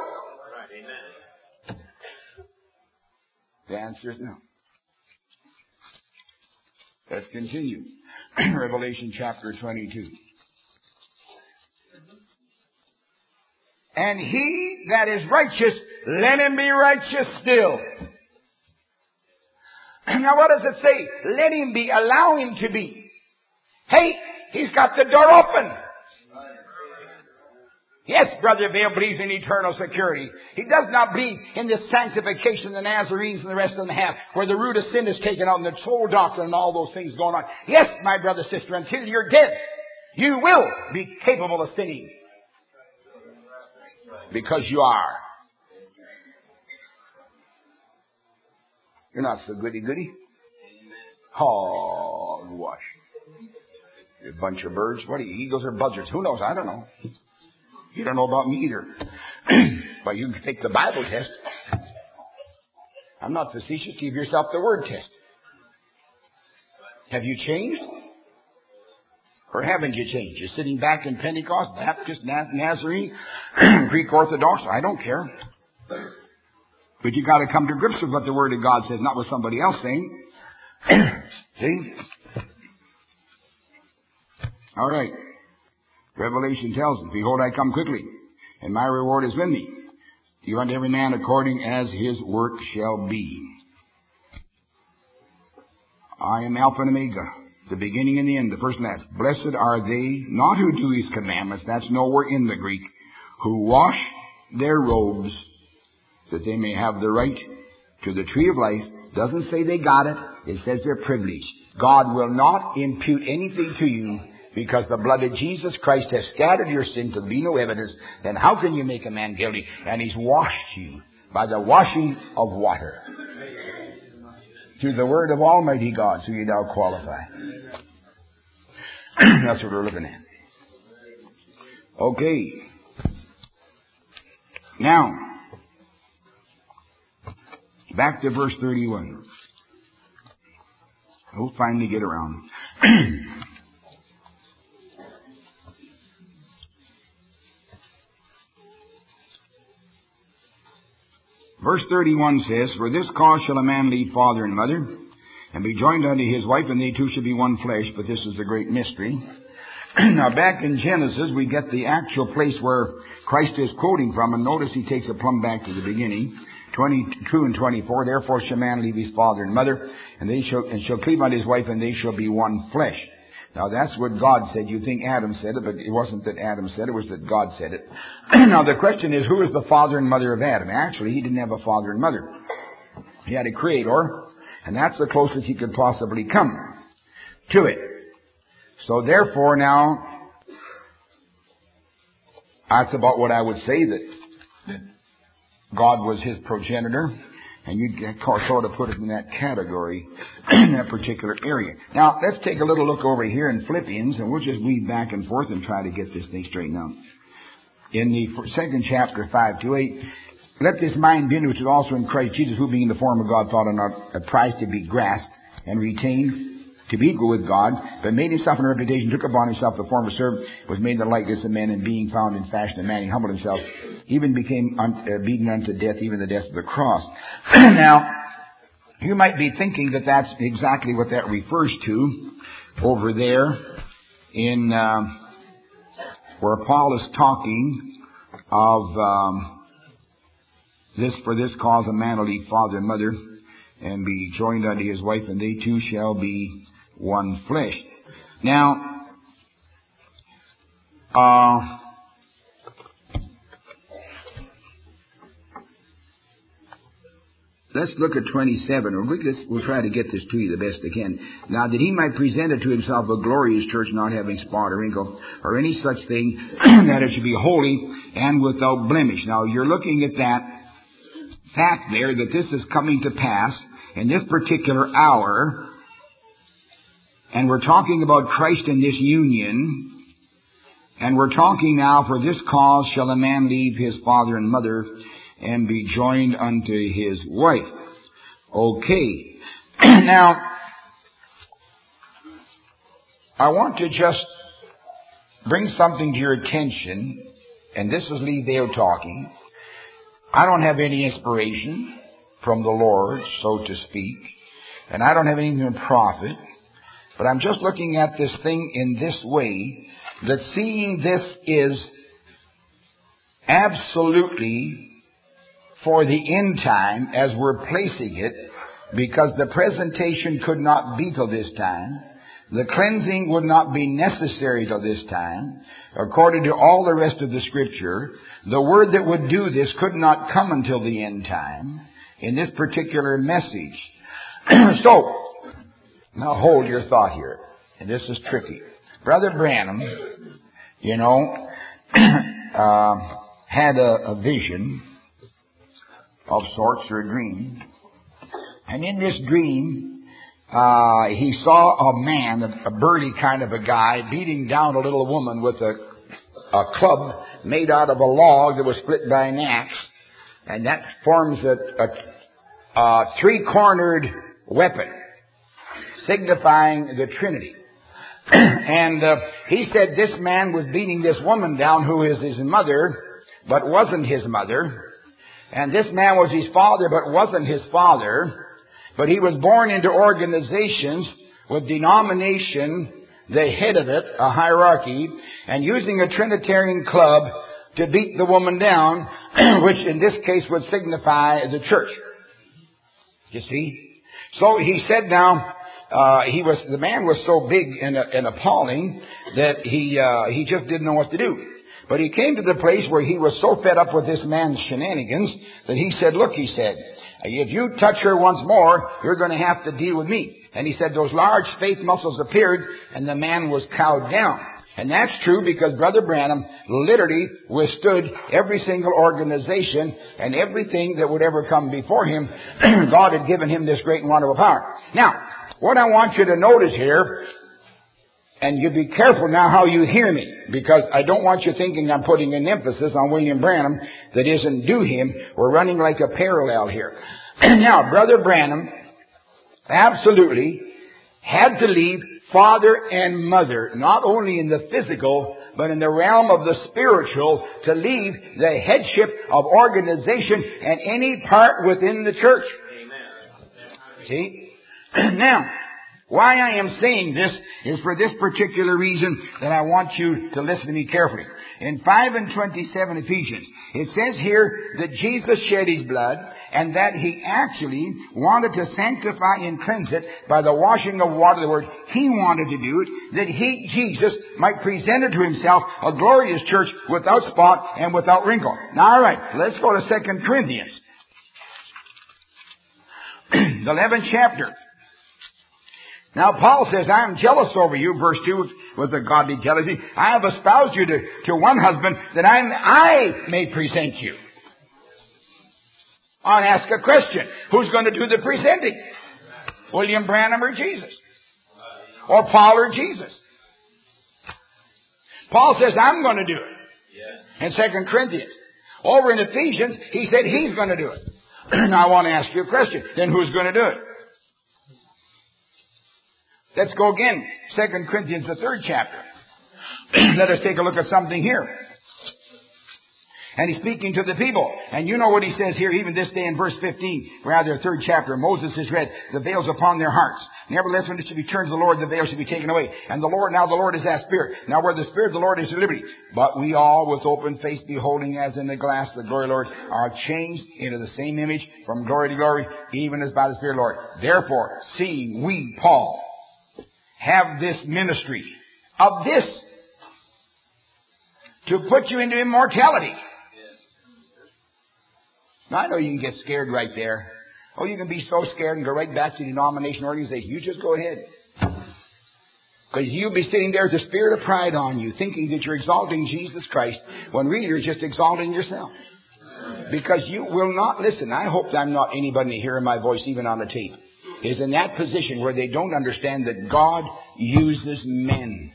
The answer is no. Let's continue. Revelation chapter twenty-two. And he that is righteous, let him be righteous still. Now what does it say? Let him be. Allow him to be. Hey, he's got the door open. Yes, Brother Vail believes in eternal security. He does not believe in this sanctification the Nazarenes and the rest of them have, where the root of sin is taken out and the soul doctrine and all those things going on. Yes, my brother, sister, until you're dead, you will be capable of sinning. Because you are. You're not so goody-goody. Hogwash. You're a bunch of birds. What are you, eagles or buzzards? Who knows? I don't know. You don't know about me either. But you can take the Bible test. I'm not facetious. Give yourself the word test. Have you changed? Or haven't you changed? You're sitting back in Pentecost, Baptist, Nazarene, Greek Orthodox. I don't care. But you got to come to grips with what the Word of God says, not what somebody else saying. See? All right. Revelation tells us, behold, I come quickly, and my reward is with me. You unto every man according as his work shall be. I am Alpha and Omega, the beginning and the end, the first and last. Blessed are they, not who do his commandments, that's nowhere in the Greek, who wash their robes, that they may have the right to the tree of life. Doesn't say they got it, it says they're privileged. God will not impute anything to you, because the blood of Jesus Christ has scattered your sin to be no evidence. Then how can you make a man guilty? And He's washed you by the washing of water. Through the word of Almighty God, so you now qualify. That's what we're looking at. Okay. Now, back to verse thirty-one. We'll finally get around. Verse thirty-one says, for this cause shall a man leave father and mother, and be joined unto his wife, and they two shall be one flesh. But this is the great mystery. Now back in Genesis, we get the actual place where Christ is quoting from, and notice he takes a plumb back to the beginning. twenty-two and twenty-four, therefore shall man leave his father and mother, and they shall, and shall cleave unto his wife, and they shall be one flesh. Now that's what God said. You think Adam said it, but it wasn't that Adam said it, it was that God said it. Now the question is, who is the father and mother of Adam? Actually, he didn't have a father and mother. He had a creator, and that's the closest he could possibly come to it. So therefore now, that's about what I would say, that, that God was his progenitor. And you sort of put it in that category, in that particular area. Now, let's take a little look over here in Philippians, and we'll just weave back and forth and try to get this thing straightened out. In the second chapter, five to eight, let this mind be in you which is also in Christ Jesus, who being in the form of God thought it not a prize to be grasped and retained, to be equal with God, but made himself in reputation, took upon himself the form of a servant, was made in the likeness of men, and being found in fashion of man, he humbled himself, even became un- uh, beaten unto death, even the death of the cross. Now, you might be thinking that that's exactly what that refers to over there in uh, where Paul is talking of um, this, for this cause a man will leave father and mother, and be joined unto his wife, and they two shall be one flesh. Now, Uh, let's look at twenty-seven. We'll try to get this to you the best I can. Now, that he might present it to himself a glorious church, not having spot or wrinkle or any such thing, that it should be holy and without blemish. Now, you're looking at that fact there, that this is coming to pass in this particular hour. And we're talking about Christ in this union. And we're talking now, for this cause shall a man leave his father and mother and be joined unto his wife. Okay. Now, I want to just bring something to your attention, and this is Lee Vale talking. I don't have any inspiration from the Lord, so to speak, and I don't have anything to profit, but I'm just looking at this thing in this way, that seeing this is absolutely for the end time, as we're placing it, because the presentation could not be till this time. The cleansing would not be necessary till this time. According to all the rest of the Scripture, the word that would do this could not come until the end time in this particular message. So, now hold your thought here. And this is tricky. Brother Branham, you know, uh, had a, a vision of sorts, or a dream. And in this dream, uh, he saw a man, a, a burly kind of a guy, beating down a little woman with a, a club made out of a log that was split by an axe. And that forms a, a, a three-cornered weapon, signifying the Trinity. And uh, he said this man was beating this woman down, who is his mother, but wasn't his mother. And this man was his father, but wasn't his father. But he was born into organizations with denomination, the head of it, a hierarchy, and using a Trinitarian club to beat the woman down, which in this case would signify the church. You see? So he said now, uh, he was, the man was so big and, uh, and appalling that he, uh, he just didn't know what to do. But he came to the place where he was so fed up with this man's shenanigans that he said, look, he said, if you touch her once more, you're going to have to deal with me. And he said those large faith muscles appeared and the man was cowed down. And that's true because Brother Branham literally withstood every single organization and everything that would ever come before him. God had given him this great and wonderful power. Now, what I want you to notice here, and you be careful now how you hear me, because I don't want you thinking I'm putting an emphasis on William Branham that isn't due him. We're running like a parallel here. Now, Brother Branham absolutely had to leave father and mother, not only in the physical, but in the realm of the spiritual, to leave the headship of organization and any part within the church. Amen. See? Now, why I am saying this is for this particular reason that I want you to listen to me carefully. In five and twenty-seven Ephesians, it says here that Jesus shed His blood and that He actually wanted to sanctify and cleanse it by the washing of water. The word He wanted to do it, that He, Jesus, might present it to Himself a glorious church without spot and without wrinkle. Now, all right, let's go to Second Corinthians, the eleventh chapter. Now, Paul says, I am jealous over you, verse two, with a godly jealousy. I have espoused you to, to one husband, that I, I may present you. I'll ask a question. Who's going to do the presenting? William Branham or Jesus? Or Paul or Jesus? Paul says, I'm going to do it. In Second Corinthians. Over in Ephesians, he said he's going to do it. Now, I want to ask you a question. Then who's going to do it? Let's go again. Second Corinthians, the third chapter. Let us take a look at something here. And he's speaking to the people. And you know what he says here, even this day in verse fifteen, rather third chapter. Moses has read, the veils upon their hearts. Nevertheless, when it should be turned to the Lord, the veil should be taken away. And the Lord, now the Lord is that Spirit. Now where the Spirit of the Lord is liberty. But we all, with open face, beholding as in the glass the glory of the Lord, are changed into the same image from glory to glory, even as by the Spirit of the Lord. Therefore, seeing we, Paul, have this ministry of this to put you into immortality. Now, I know you can get scared right there. Oh, you can be so scared and go right back to the denomination organization. You just go ahead. Because you'll be sitting there with the spirit of pride on you, thinking that you're exalting Jesus Christ, when really you're just exalting yourself. Because you will not listen. I hope I'm not anybody hearing my voice, even on the tape, is in that position where they don't understand that God uses men.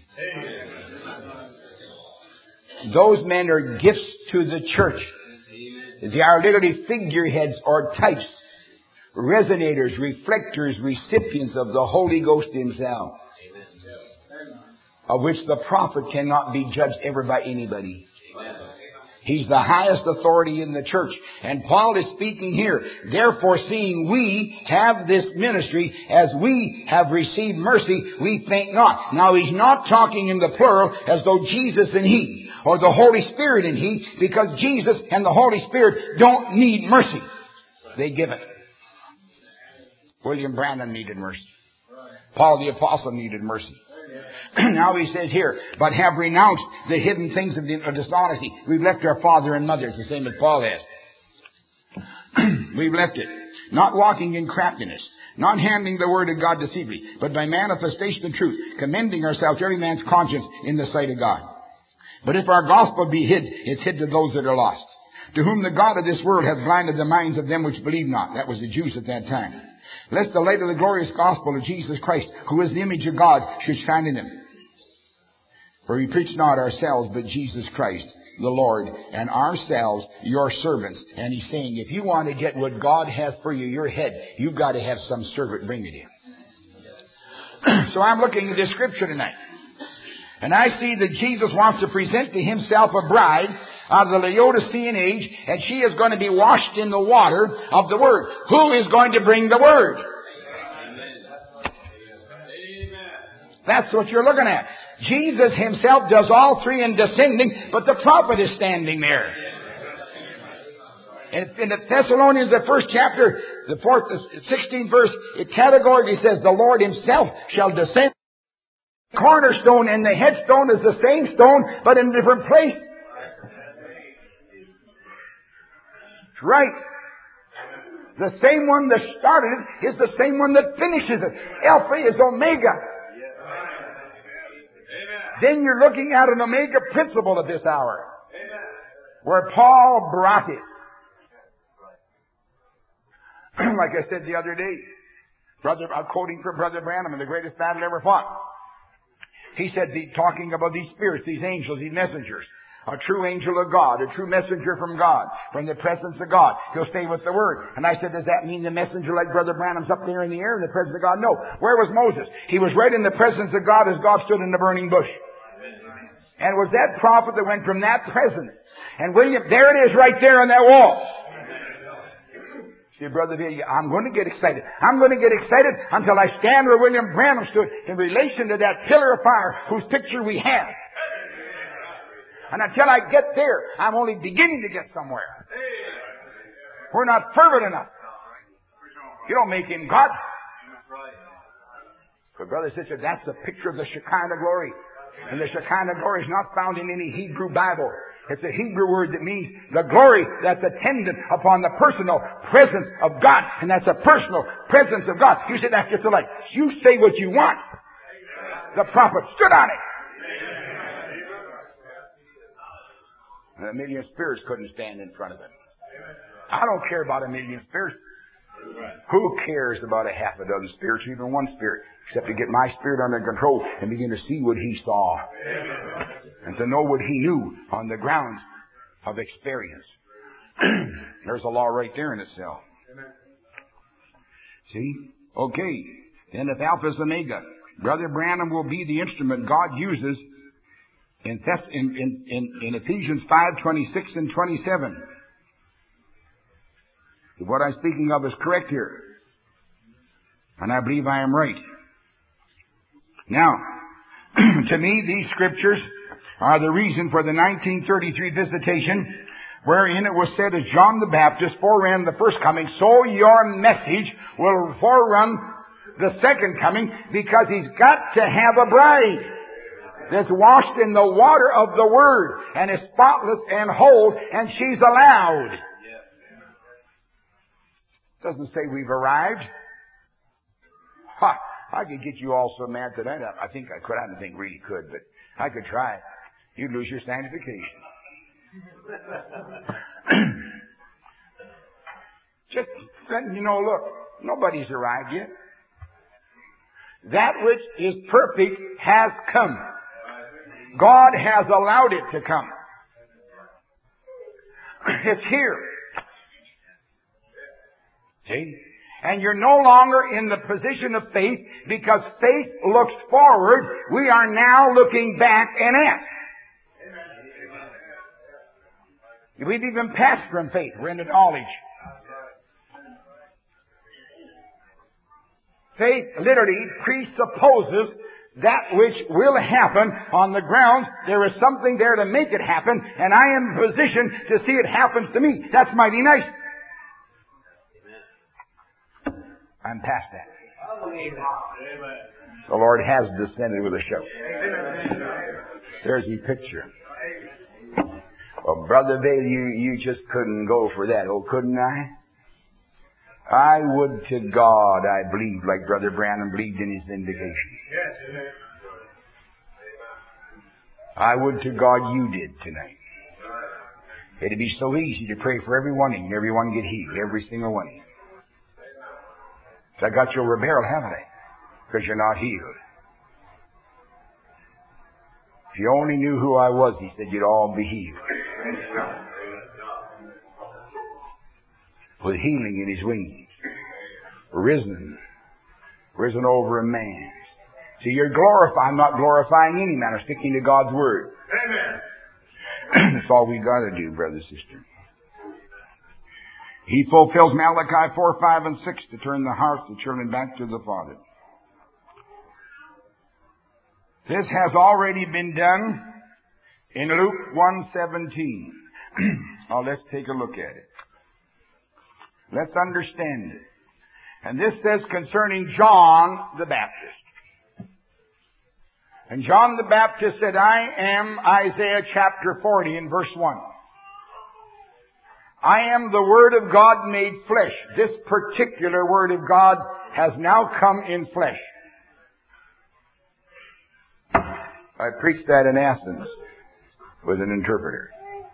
Those men are gifts to the church. They are literally figureheads or types, resonators, reflectors, recipients of the Holy Ghost Himself, of which the prophet cannot be judged ever by anybody. He's the highest authority in the church. And Paul is speaking here. Therefore, seeing we have this ministry, as we have received mercy, we faint not. Now, he's not talking in the plural as though Jesus and he, or the Holy Spirit and he, because Jesus and the Holy Spirit don't need mercy. They give it. William Branham needed mercy. Paul the Apostle needed mercy. Now he says here, but have renounced the hidden things of dishonesty. We've left our father and mother, the same as Paul has. We've left it. Not walking in craftiness, not handling the word of God deceitfully, but by manifestation of truth, commending ourselves to every man's conscience in the sight of God. But if our gospel be hid, it's hid to those that are lost, to whom the God of this world hath blinded the minds of them which believe not. That was the Jews at that time. Lest the light of the glorious gospel of Jesus Christ, who is the image of God, should shine in him. For we preach not ourselves, but Jesus Christ, the Lord, and ourselves, your servants. And he's saying, if you want to get what God has for you, your head, you've got to have some servant bring it in. So I'm looking at this scripture tonight. And I see that Jesus wants to present to himself a bride out of the Laodicean age, and she is going to be washed in the water of the Word. Who is going to bring the Word? That's what you're looking at. Jesus himself does all three in descending, but the prophet is standing there. In, in the Thessalonians, the first chapter, the fourth, sixteenth verse, it categorically says, the Lord himself shall descend. The cornerstone and the headstone is the same stone, but in a different place. That's right. The same one that started it is the same one that finishes it. Alpha is Omega. Then you're looking at an Omega principle at this hour, where Paul brought it. Like I said the other day, brother, I'm quoting from Brother Branham in the greatest battle ever fought. He said, the, talking about these spirits, these angels, these messengers, a true angel of God, a true messenger from God, from the presence of God. He'll stay with the Word. And I said, does that mean the messenger like Brother Branham's up there in the air in the presence of God? No. Where was Moses? He was right in the presence of God as God stood in the burning bush. And it was that prophet that went from that presence. And William, there it is right there on that wall. See, Brother Bill, I'm going to get excited. I'm going to get excited until I stand where William Branham stood in relation to that pillar of fire whose picture we have. And until I get there, I'm only beginning to get somewhere. We're not fervent enough. You don't make him God. But brother and sister, that's a picture of the Shekinah glory. And the Shekinah glory is not found in any Hebrew Bible. It's a Hebrew word that means the glory that's attendant upon the personal presence of God. And that's a personal presence of God. You say that's just like, you say what you want. The prophet stood on it. And a million spirits couldn't stand in front of him. I don't care about a million spirits. Who cares about a half a dozen spirits, even one spirit, except to get my spirit under control and begin to see what he saw and to know what he knew on the grounds of experience. There's a law right there in itself. See? Okay. Then if Alpha is Omega, Brother Branham will be the instrument God uses in, Thess- in, in, in, in Ephesians five, twenty-six and twenty-seven. What I'm speaking of is correct here. And I believe I am right. Now, to me, these scriptures are the reason for the nineteen thirty-three visitation, wherein it was said, as John the Baptist foreran the first coming, so your message will forerun the second coming, because he's got to have a bride. that's washed in the water of the Word and is spotless and whole, and she's allowed. Doesn't say we've arrived. Ha! I could get you all so mad tonight. I think I could. I don't think really could, but I could try. You'd lose your sanctification. Just letting you know, look, nobody's arrived yet. That which is perfect has come. God has allowed it to come. It's here. See? And you're no longer in the position of faith, because faith looks forward. We are now looking back and at. We've even passed from faith. We're into knowledge. Faith literally presupposes that which will happen on the grounds there is something there to make it happen, and I am in position to see it happens to me. That's mighty nice. I'm past that. The Lord has descended with a shout. There's the picture. Well, Brother Vale, you, you just couldn't go for that. Oh, couldn't I? I would to God I believed like Brother Branham believed in his vindication. I would to God you did tonight. It'd be so easy to pray for every one of you and everyone get healed, every single one of you. I got you over a barrel, haven't I? Because you're not healed. If you only knew who I was, he said, you'd all be healed. With healing in his wings. Risen. Risen over a man. See, you're glorifying. I'm not glorifying any man. I'm sticking to God's Word. Amen. That's all we got to do, brother, sister. He fulfills Malachi four, five, and six to turn the hearts of children back to the Father. This has already been done in Luke one seventeen. Now let's take a look at it. Let's understand it. And this says concerning John the Baptist. And John the Baptist said, I am Isaiah chapter forty and verse one. I am the Word of God made flesh. This particular Word of God has now come in flesh. I preached that in Athens with an interpreter.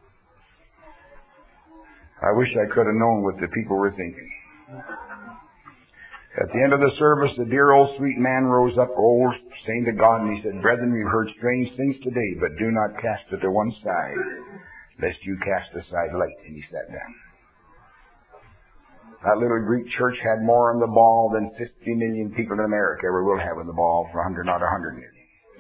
I wish I could have known what the people were thinking. At the end of the service, the dear old sweet man rose up, old saint of God, and he said, Brethren, we've heard strange things today, but do not cast it to one side, lest you cast aside light. And he sat down. That little Greek church had more on the ball than fifty million people in America ever will have on the ball for a hundred, not a hundred million.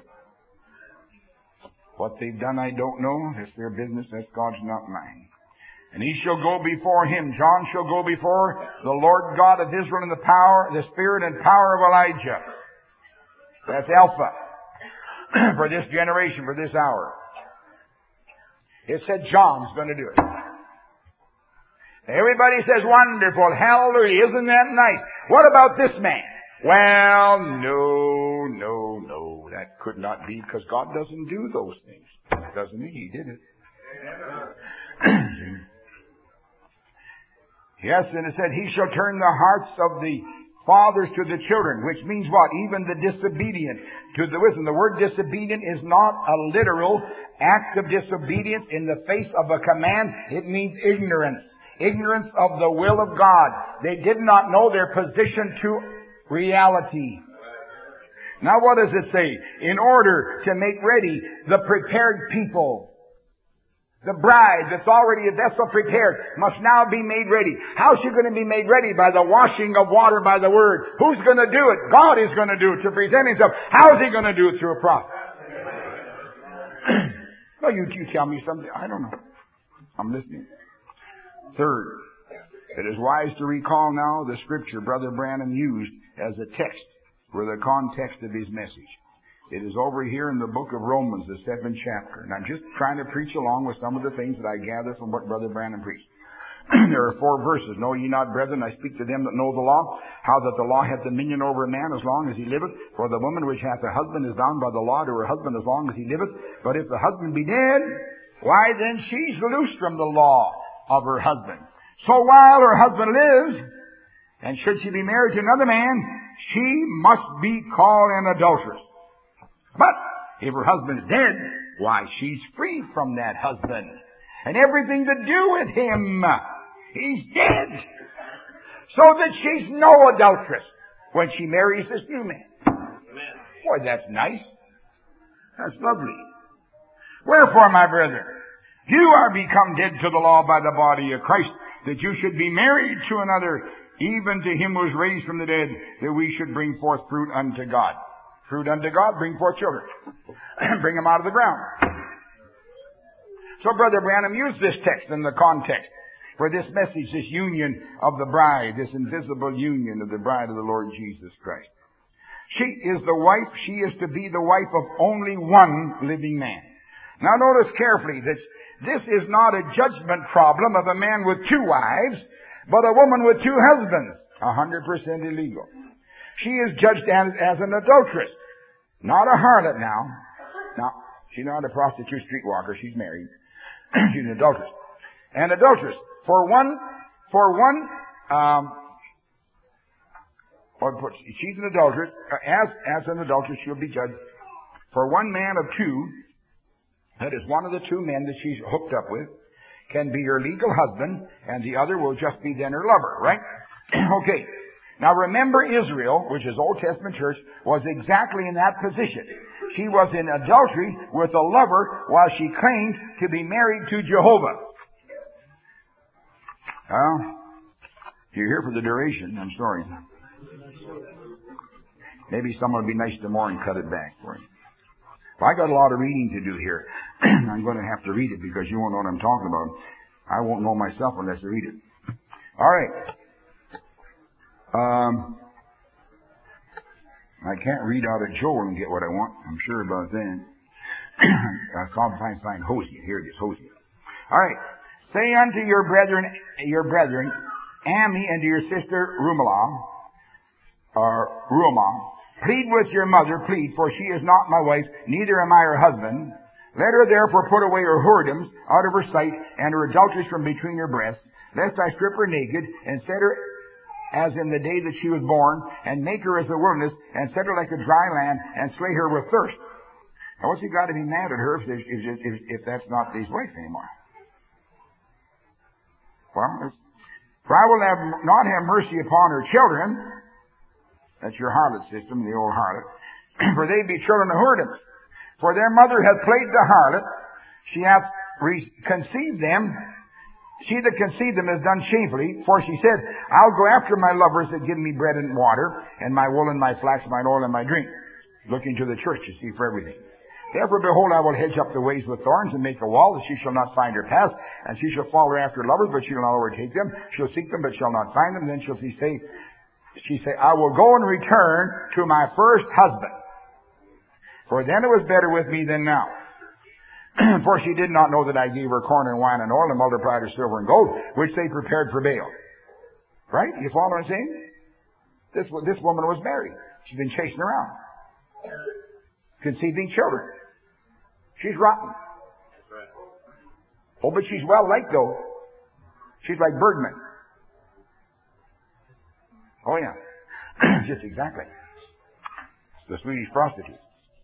What they've done, I don't know. That's their business. That's God's, not mine. And he shall go before him. John shall go before the Lord God of Israel in the power, the spirit and power of Elijah. That's Alpha for this generation, for this hour. It said John's going to do it. Everybody says, wonderful, hallelujah, isn't that nice? What about this man? Well, no, no, no, that could not be, because God doesn't do those things. Doesn't he? He did it. Yes, and it said, he shall turn the hearts of the fathers to the children, which means what? Even the disobedient to the wisdom. The word disobedient is not a literal act of disobedience in the face of a command. It means ignorance. Ignorance of the will of God. They did not know their position to reality. Now what does it say? In order to make ready the prepared people. The bride that's already a vessel prepared must now be made ready. How's she going to be made ready? By the washing of water by the Word. Who's going to do it? God is going to do it to present Himself. How's He going to do it? Through a prophet. Well, you, you tell me something. I don't know. I'm listening. Third, it is wise to recall now the scripture Brother Branham used as a text for the context of his message. It is over here in the book of Romans, the seventh chapter. And I'm just trying to preach along with some of the things that I gather from what Brother Branham preached. There are four verses. Know ye not, brethren, I speak to them that know the law, how that the law hath dominion over a man as long as he liveth. For the woman which hath a husband is bound by the law to her husband as long as he liveth. But if the husband be dead, why then she's loosed from the law of her husband. So while her husband lives, and should she be married to another man, she must be called an adulteress. But if her husband is dead, why, she's free from that husband and everything to do with him. He's dead. So that she's no adulteress when she marries this new man. Amen. Boy, that's nice. That's lovely. Wherefore, my brethren, you are become dead to the law by the body of Christ, that you should be married to another, even to him who was raised from the dead, that we should bring forth fruit unto God. Fruit unto God, bring forth children. Bring them out of the ground. So Brother Branham used this text in the context for this message, this union of the bride, this invisible union of the bride of the Lord Jesus Christ. She is the wife, she is to be the wife of only one living man. Now notice carefully that this is not a judgment problem of a man with two wives, but a woman with two husbands. A hundred percent illegal. She is judged as, as an adulteress, not a harlot now. Now, she's not a prostitute streetwalker, she's married. She's an adulteress. An adulteress. For one, for one, um, or she's an adulteress. As, as an adulteress, she'll be judged. For one man of two, that is one of the two men that she's hooked up with, can be her legal husband, and the other will just be then her lover, right? Okay. Now remember, Israel, which is Old Testament church, was exactly in that position. She was in adultery with a lover while she claimed to be married to Jehovah. Well, you're here for the duration. I'm sorry. Maybe someone will be nice tomorrow and cut it back for you. Well, I got a lot of reading to do here. I'm going to have to read it because you won't know what I'm talking about. I won't know myself unless I read it. All right. Um, I can't read out of Joel and get what I want. I'm sure about that. I'll call find find Hosea. Here it is, Hosea. All right. Say unto your brethren, your brethren, Ammi, and to your sister Rumelah, or Ruamah, plead with your mother, plead, for she is not my wife, neither am I her husband. Let her therefore put away her whoredoms out of her sight, and her adulteries from between her breasts, lest I strip her naked, and set her as in the day that she was born, and make her as a wilderness, and set her like a dry land, and slay her with thirst. Now what's he got to be mad at her if, if, if, if that's not his wife anymore? Well, for I will have not have mercy upon her children. That's your harlot system, the old harlot. For they be children of whoredoms. For their mother hath played the harlot. She hath re- conceived them. She that conceived them has done shamefully. For she said, I'll go after my lovers that give me bread and water, and my wool and my flax, my oil and my drink. Looking to the church, you see, for everything. Therefore, behold, I will hedge up the ways with thorns, and make a wall, that she shall not find her path. And she shall follow after lovers, but she shall not overtake them. She'll seek them, but shall not find them. Then shall she say, she say, I will go and return to my first husband. For then it was better with me than now. For she did not know that I gave her corn and wine and oil, and multiplied her silver and gold, which they prepared for Baal. Right? You follow what I'm saying? This, this woman was married. She's been chasing around, conceiving children. She's rotten. Oh, but she's well liked though. She's like Bergman. Oh yeah. Just exactly. The Swedish prostitute.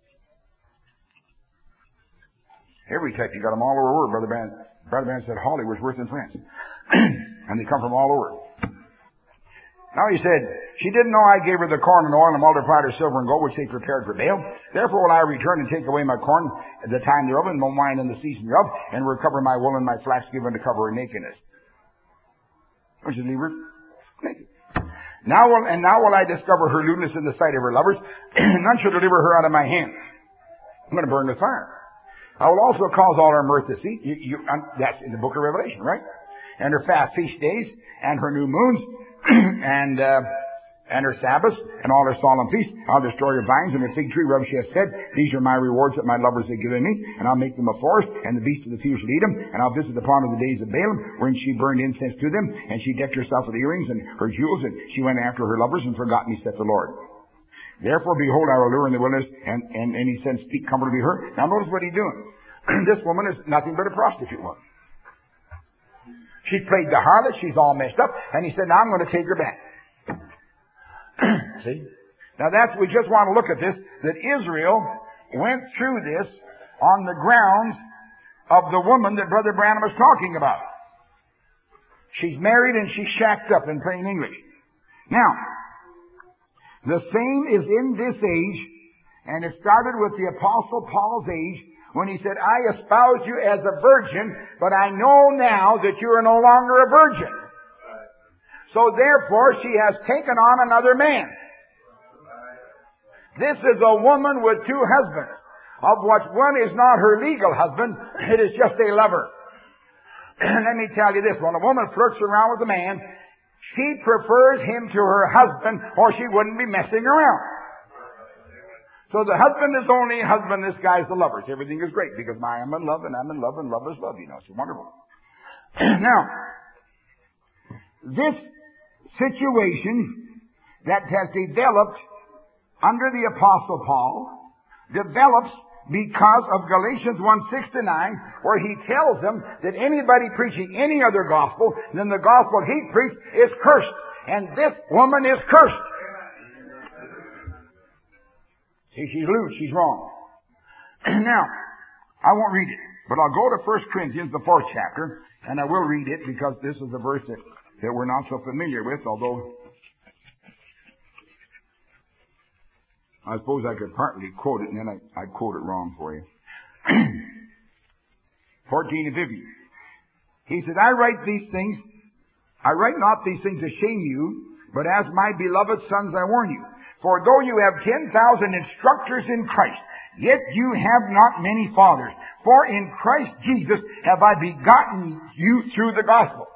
Every type, you got them all over the world. Brother Band, Brother Band said Hollywood's worse than France. And they come from all over. Now he said, she didn't know I gave her the corn and oil and multiplied her silver and gold, which they prepared for Baal. Therefore will I return and take away my corn at the time thereof, and my wine in the season thereof, and recover my wool and my flax given to cover her nakedness. Don't you leave her naked? Now will, and now will I discover her lewdness in the sight of her lovers, and none shall deliver her out of my hand. I'm going to burn with fire. I will also cause all her mirth to cease. You, you, um, that's in the book of Revelation, right? And her fast feast days, and her new moons, and uh, and her Sabbaths, and all her solemn feasts. I'll destroy her vines and her fig tree, wherever she has said, these are my rewards that my lovers have given me, and I'll make them a forest, and the beasts of the field shall eat them, and I'll visit upon her the days of Balaam, wherein she burned incense to them, and she decked herself with earrings and her jewels, and she went after her lovers and forgot me, saith the Lord. Therefore, behold, I will lure in the wilderness, and, and, and he said, speak comfortably to her. Now notice what he's doing. This woman is nothing but a prostitute woman. She played the harlot, she's all messed up, and he said, now I'm going to take her back. See? Now that's, we just want to look at this, that Israel went through this on the grounds of the woman that Brother Branham is talking about. She's married and she's shacked up, in plain English. Now, the same is in this age, and it started with the Apostle Paul's age, when he said, I espouse you as a virgin, but I know now that you are no longer a virgin. So therefore, she has taken on another man. This is a woman with two husbands, of which one is not her legal husband, it is just a lover. Let me tell you this, when a woman flirts around with a man, she prefers him to her husband, or she wouldn't be messing around. So the husband is only a husband, this guy's the lover. Everything is great, because I am in love, and I'm in love, and love is love, you know, it's wonderful. Now, this situation that has developed under the Apostle Paul develops because of Galatians one, six to nine, where he tells them that anybody preaching any other gospel than the gospel he preached is cursed. And this woman is cursed. See, she's loose, she's wrong. Now, I won't read it, but I'll go to First Corinthians, the fourth chapter, and I will read it because this is a verse that that we're not so familiar with, although I suppose I could partly quote it, and then I, I'd quote it wrong for you. fourteen and fifteen. He said, I write these things, I write not these things to shame you, but as my beloved sons I warn you. For though you have ten thousand instructors in Christ, yet you have not many fathers. For in Christ Jesus have I begotten you through the gospel.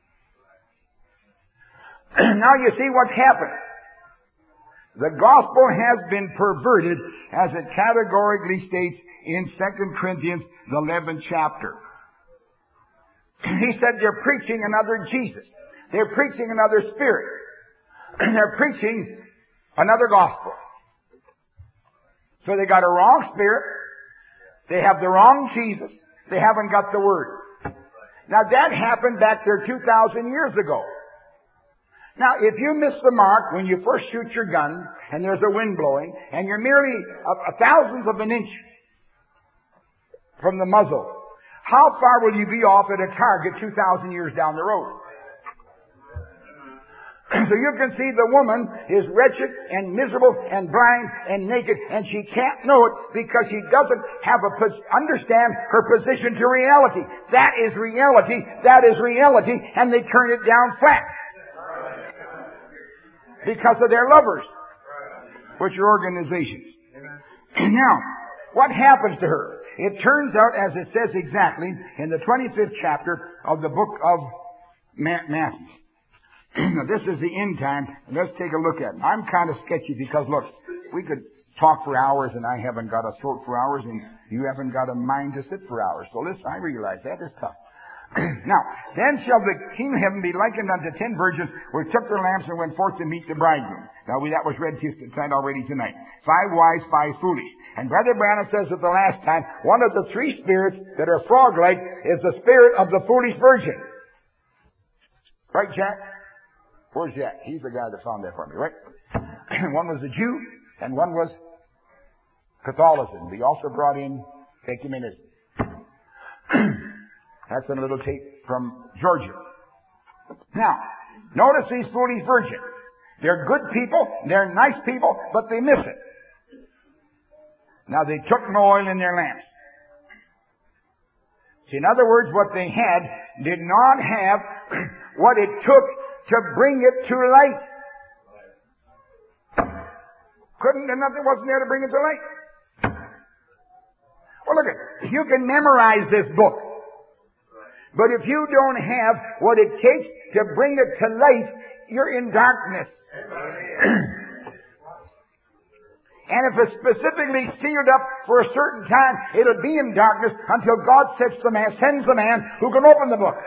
Now you see what's happened. The gospel has been perverted, as it categorically states in Second Corinthians, the eleventh chapter. He said they're preaching another Jesus. They're preaching another spirit. They're preaching another gospel. So they got a wrong spirit. They have the wrong Jesus. They haven't got the Word. Now that happened back there two thousand years ago. Now, if you miss the mark when you first shoot your gun, and there's a wind blowing, and you're merely a, a thousandth of an inch from the muzzle, how far will you be off at a target two thousand years down the road? So you can see the woman is wretched and miserable and blind and naked, and she can't know it because she doesn't have a understand her position to reality. That is reality. That is reality, and they turn it down flat. Because of their lovers, which are organizations. Now, what happens to her? It turns out, as it says exactly in the twenty-fifth chapter of the book of Matthew. Now, this is the end time. Let's take a look at it. I'm kind of sketchy because, look, we could talk for hours, and I haven't got a throat for hours, and you haven't got a mind to sit for hours. So listen, I realize that is tough. Now, then shall the kingdom of heaven be likened unto ten virgins which took their lamps and went forth to meet the bridegroom. Now, we, that was read to you already tonight. Five wise, five foolish. And Brother Branham says at the last time, one of the three spirits that are frog-like is the spirit of the foolish virgin. Right, Jack? Where's Jack? He's the guy that found that for me, right? One was a Jew, and one was Catholicism. We also brought in ecumenism. That's a little tape from Georgia. Now, notice these foolish virgins. They're good people, they're nice people, but they miss it. Now, they took no oil in their lamps. See, in other words, what they had did not have what it took to bring it to light. Couldn't, and nothing wasn't there to bring it to light. Well, look at, you can memorize this book. But if you don't have what it takes to bring it to light, you're in darkness. And if it's specifically sealed up for a certain time, it'll be in darkness until God sets the man, sends the man who can open the book.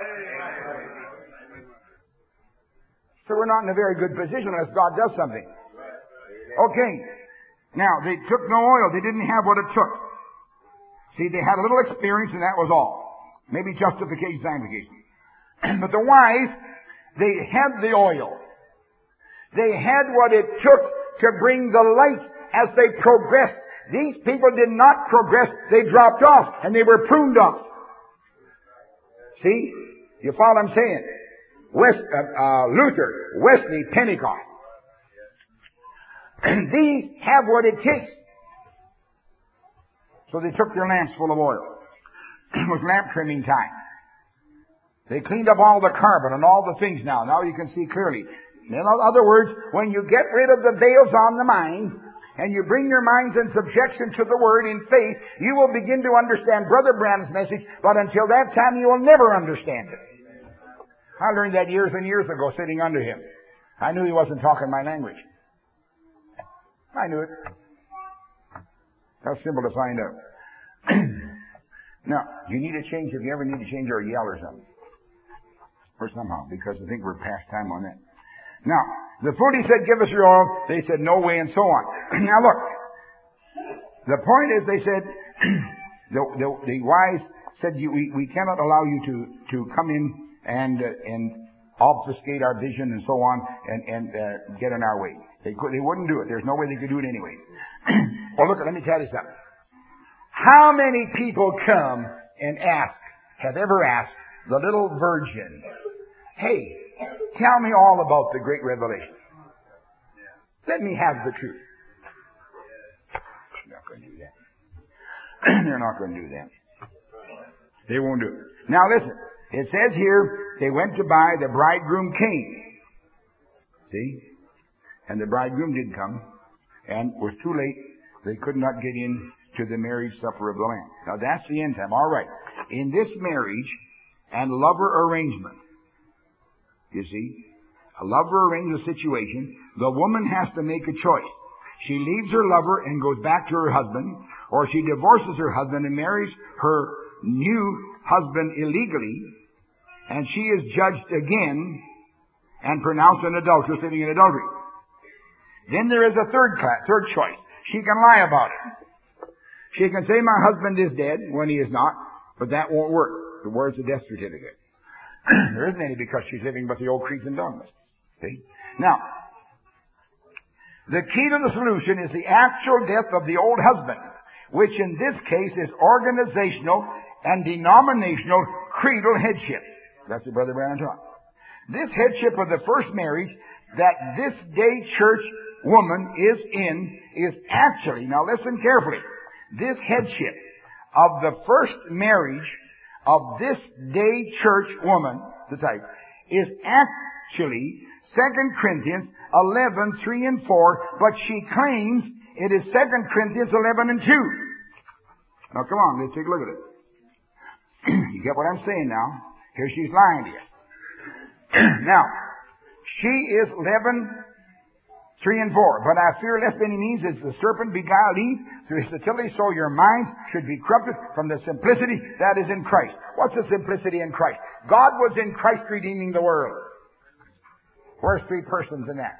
So we're not in a very good position unless God does something. Okay. Now, they took no oil. They didn't have what it took. See, they had a little experience and that was all. Maybe justification, sanctification. But the wise, they had the oil. They had what it took to bring the light as they progressed. These people did not progress. They dropped off and they were pruned off. See? You follow what I'm saying? West, uh, uh, Luther, Wesley, Pentecost. These have what it takes. So they took their lamps full of oil. It was lamp trimming time. They cleaned up all the carbon and all the things now. Now you can see clearly. In other words, when you get rid of the veils on the mind, and you bring your minds in subjection to the Word in faith, you will begin to understand Brother Branham's message, but until that time you will never understand it. I learned that years and years ago sitting under him. I knew he wasn't talking my language. I knew it. That's simple to find out. Now, you need a change if you ever need to change or yell or something. Or somehow, because I think we're past time on that. Now, the forty said, give us your oil. They said, no way, and so on. Now look, the point is they said, the, the, the wise said, you, we, we cannot allow you to, to come in and, uh, and obfuscate our vision and so on and, and uh, get in our way. They could, they wouldn't do it. There's no way they could do it anyway. Well, look, let me tell you something. How many people come and ask, have ever asked the little virgin, hey, tell me all about the great revelation. Let me have the truth. They're not going to do that. They're not going to do that. They won't do it. Now listen, it says here, they went to buy, the bridegroom came. See? And the bridegroom did come, and was too late. They could not get in to the marriage supper of the Lamb. Now that's the end time. All right. In this marriage and lover arrangement, you see, a lover arranges a situation, the woman has to make a choice. She leaves her lover and goes back to her husband, or she divorces her husband and marries her new husband illegally, and she is judged again and pronounced an adulteress living in adultery. Then there is a third class, third choice. She can lie about it. She can say, my husband is dead, when he is not, but that won't work. The word's a death certificate. There isn't any because she's living with the old creeds and dogmas. See? Now, the key to the solution is the actual death of the old husband, which in this case is organizational and denominational creedal headship. That's what Brother Branham taught. This headship of the first marriage that this day church woman is in is actually, now listen carefully, this headship of the first marriage of this day church woman, the type, is actually Second Corinthians eleven, three and four, but she claims it is Second Corinthians eleven and two. Now come on, let's take a look at it. You get what I'm saying now? Here she's lying to you. Now, she is eleven, three and four. But I fear lest any means as the serpent beguiled Eve through his subtlety, so your minds should be corrupted from the simplicity that is in Christ. What's the simplicity in Christ? God was in Christ redeeming the world. Where's three persons in that?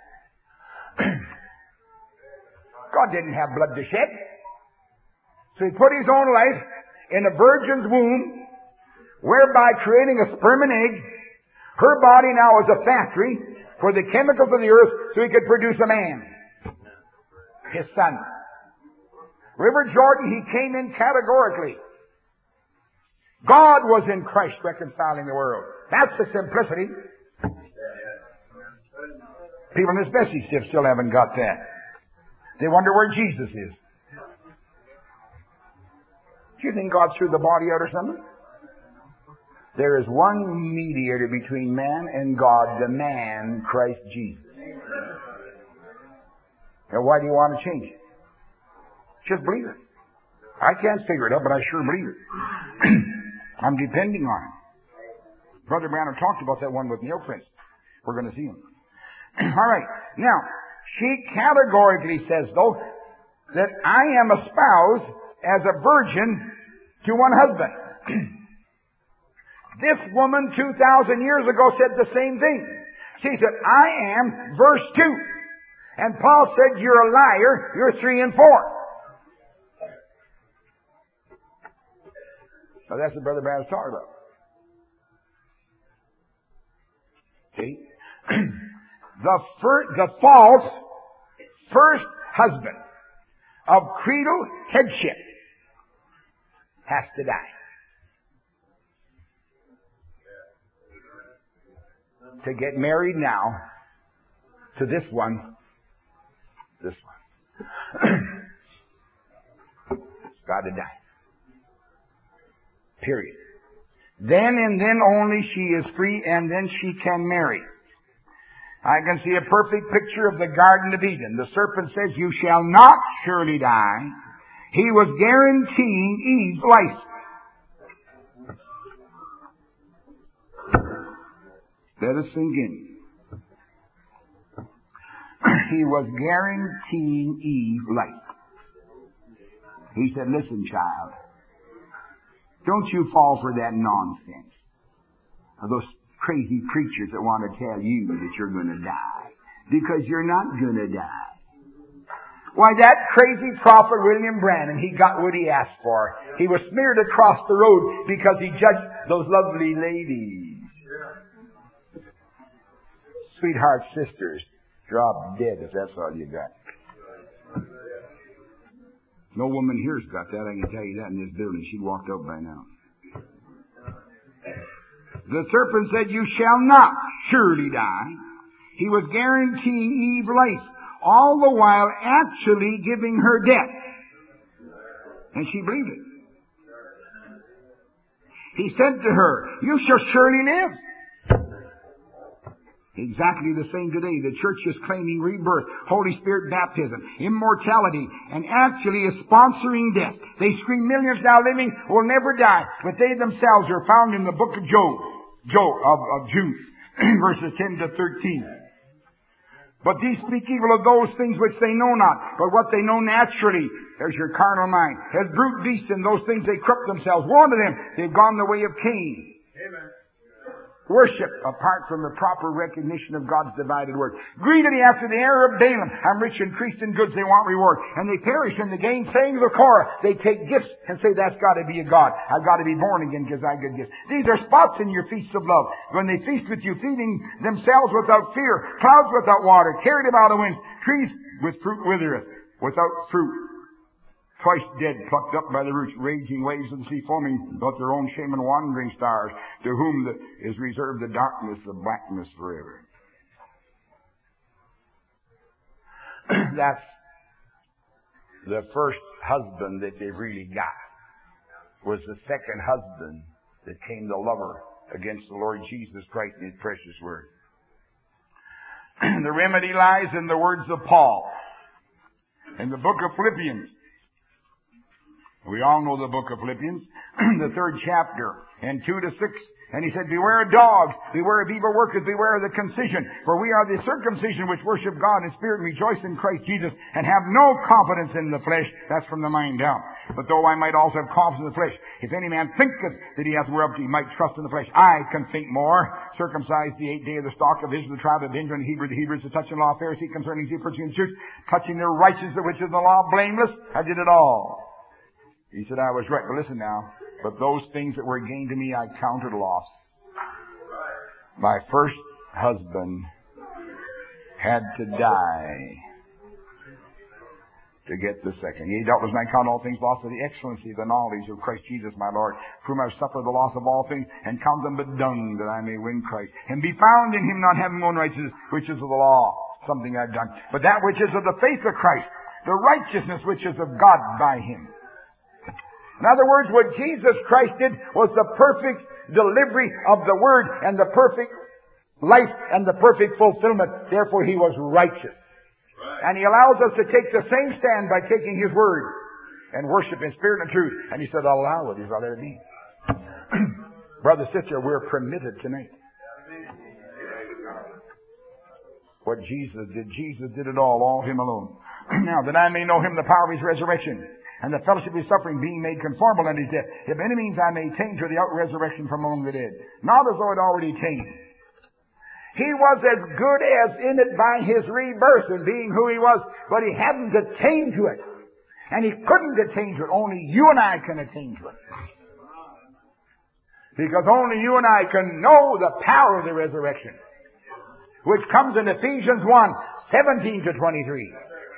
God didn't have blood to shed. So he put his own life in a virgin's womb, whereby creating a sperm and egg. Her body now is a factory for the chemicals of the earth so he could produce a man. His son. River Jordan, he came in categorically. God was in Christ reconciling the world. That's the simplicity. People in this message still haven't got that. They wonder where Jesus is. Do you think God threw the body out or something? There is one mediator between man and God, the man, Christ Jesus. Now why do you want to change it? Just believe it. I can't figure it out, but I sure believe it. I'm depending on it. Brother Branham talked about that one with nail prints. We're going to see him. All right. Now, she categorically says, though, that I am espoused as a virgin to one husband. This woman two thousand years ago said the same thing. She said, I am, verse two. And Paul said, you're a liar, you're three and four. Now that's what Brother Branham's talking about. See? The first, the false first husband of creedal headship has to die. To get married now to this one, this one. It's got to die. Period. Then and then only she is free, and then she can marry. I can see a perfect picture of the Garden of Eden. The serpent says, you shall not surely die. He was guaranteeing Eve's life. Let us sink in. He was guaranteeing Eve life. He said, listen, child, don't you fall for that nonsense of those crazy preachers that want to tell you that you're going to die. Because you're not going to die. Why, that crazy prophet William Branham, he got what he asked for. He was smeared across the road because he judged those lovely ladies. Sweetheart sisters, drop dead if that's all you got. No woman here's got that, I can tell you that in this building. She'd walked out by now. The serpent said, you shall not surely die. He was guaranteeing Eve life, all the while actually giving her death. And she believed it. He said to her, you shall surely live. Exactly the same today. The church is claiming rebirth, Holy Spirit baptism, immortality, and actually is sponsoring death. They scream millions now living will never die, but they themselves are found in the book of Job, Job of, of Jude, verses ten to thirteen. But these speak evil of those things which they know not, but what they know naturally. There's your carnal mind. As brute beasts in those things they corrupt themselves. Woe to them, they've gone the way of Cain. Amen. Worship apart from the proper recognition of God's divided word. Greedily after the error of Balaam. I'm rich, increased in goods, they want reward. And they perish in the gain sayings of Korah. They take gifts and say, that's got to be a God. I've got to be born again because I get gifts. These are spots in your feasts of love. When they feast with you, feeding themselves without fear, clouds without water, carried about the wind, trees with fruit withereth, without fruit. Twice dead, plucked up by the roots, raging waves of the sea, foaming about their own shame and wandering stars, to whom the, is reserved the darkness of blackness forever. That's the first husband that they really got. Was the second husband that came the lover against the Lord Jesus Christ and His precious word. The remedy lies in the words of Paul in the book of Philippians. We all know the book of Philippians, the third chapter, and two to six. And he said, beware of dogs, beware of evil workers, beware of the concision. For we are the circumcision which worship God in spirit and rejoice in Christ Jesus, and have no confidence in the flesh. That's from the mind down. But though I might also have confidence in the flesh, if any man thinketh that he hath whereof he might trust in the flesh, I can think more. Circumcised the eighth day of the stock of Israel, the tribe of Benjamin, Hebrew, the Hebrews, the touching law of Pharisee, concerning Jew, pursuing the church, touching their righteousness, which is the law, blameless. I did it all. He said, I was right. But listen now. But those things that were gained to me, I counted loss. My first husband had to die to get the second. Yea, doubtless I count all things lost for the excellency of the knowledge of Christ Jesus my Lord, for whom I have suffered the loss of all things, and count them but dung, that I may win Christ, and be found in Him, not having my own righteousness, which is of the law, something I've done, but that which is of the faith of Christ, the righteousness which is of God by Him. In other words, what Jesus Christ did was the perfect delivery of the Word and the perfect life and the perfect fulfillment. Therefore, He was righteous. Right. And He allows us to take the same stand by taking His Word and worship in spirit and truth. And He said, allow it. He's all let it be. Brother, sister, we're permitted tonight. what Jesus did. Jesus did it all, all Him alone. Now, that I may know Him, the power of His resurrection, and the fellowship of His suffering, being made conformable unto His death, if any means I may attain to the resurrection from among the dead. Not as though it already attained. He was as good as in it by His rebirth and being who He was, but He hadn't attained to it. And He couldn't attain to it. Only you and I can attain to it. Because only you and I can know the power of the resurrection, which comes in Ephesians one, seventeen to twenty-three.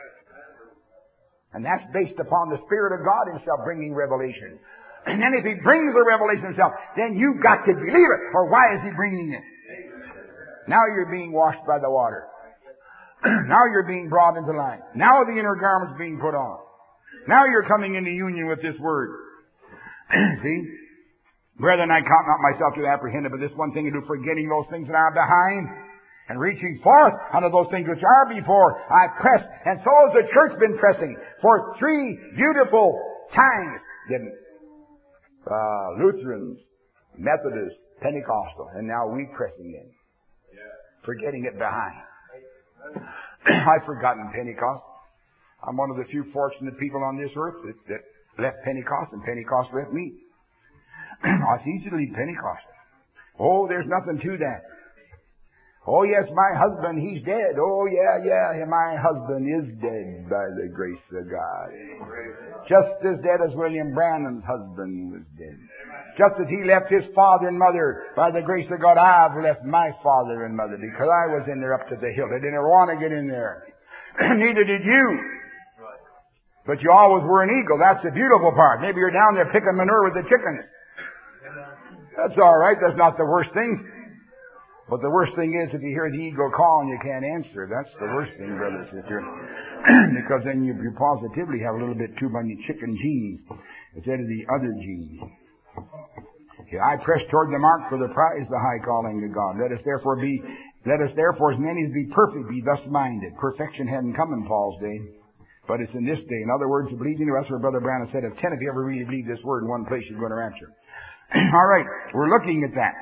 And that's based upon the Spirit of God Himself bringing revelation. And then if He brings the revelation Himself, then you've got to believe it. Or why is He bringing it? Now you're being washed by the water. Now you're being brought into line. Now the inner garment's being put on. Now you're coming into union with this Word. See? Brethren, I count not myself to apprehend it, but this one thing to do, forgetting those things that are behind, and reaching forth unto those things which are before, I press. And so has the church been pressing for three beautiful times. The uh, Lutherans, Methodists, Pentecostal, and now we pressing in. Forgetting it behind. I've forgotten Pentecost. I'm one of the few fortunate people on this earth that, that left Pentecost, and Pentecost left me. It's easy to leave Pentecost. Oh, there's nothing to that. Oh, yes, my husband, he's dead. Oh, yeah, yeah, my husband is dead by the grace of God. Just as dead as William Branham's husband was dead. Just as he left his father and mother, by the grace of God, I've left my father and mother because I was in there up to the hilt. I didn't want to get in there. Neither did you. But you always were an eagle. That's the beautiful part. Maybe you're down there picking manure with the chickens. That's all right. That's not the worst thing. But the worst thing is if you hear the eagle call and you can't answer. That's the worst thing, brother, sister. Because then you, you positively have a little bit too many chicken genes instead of the other genes. Yeah, I press toward the mark for the prize, the high calling of God. Let us therefore be, let us therefore as many as be perfect, be thus minded. Perfection hadn't come in Paul's day, but it's in this day. In other words, believing the rest of Brother Branham said, if ten of you ever really believe this word in one place, you're going to rapture. All right, we're looking at that.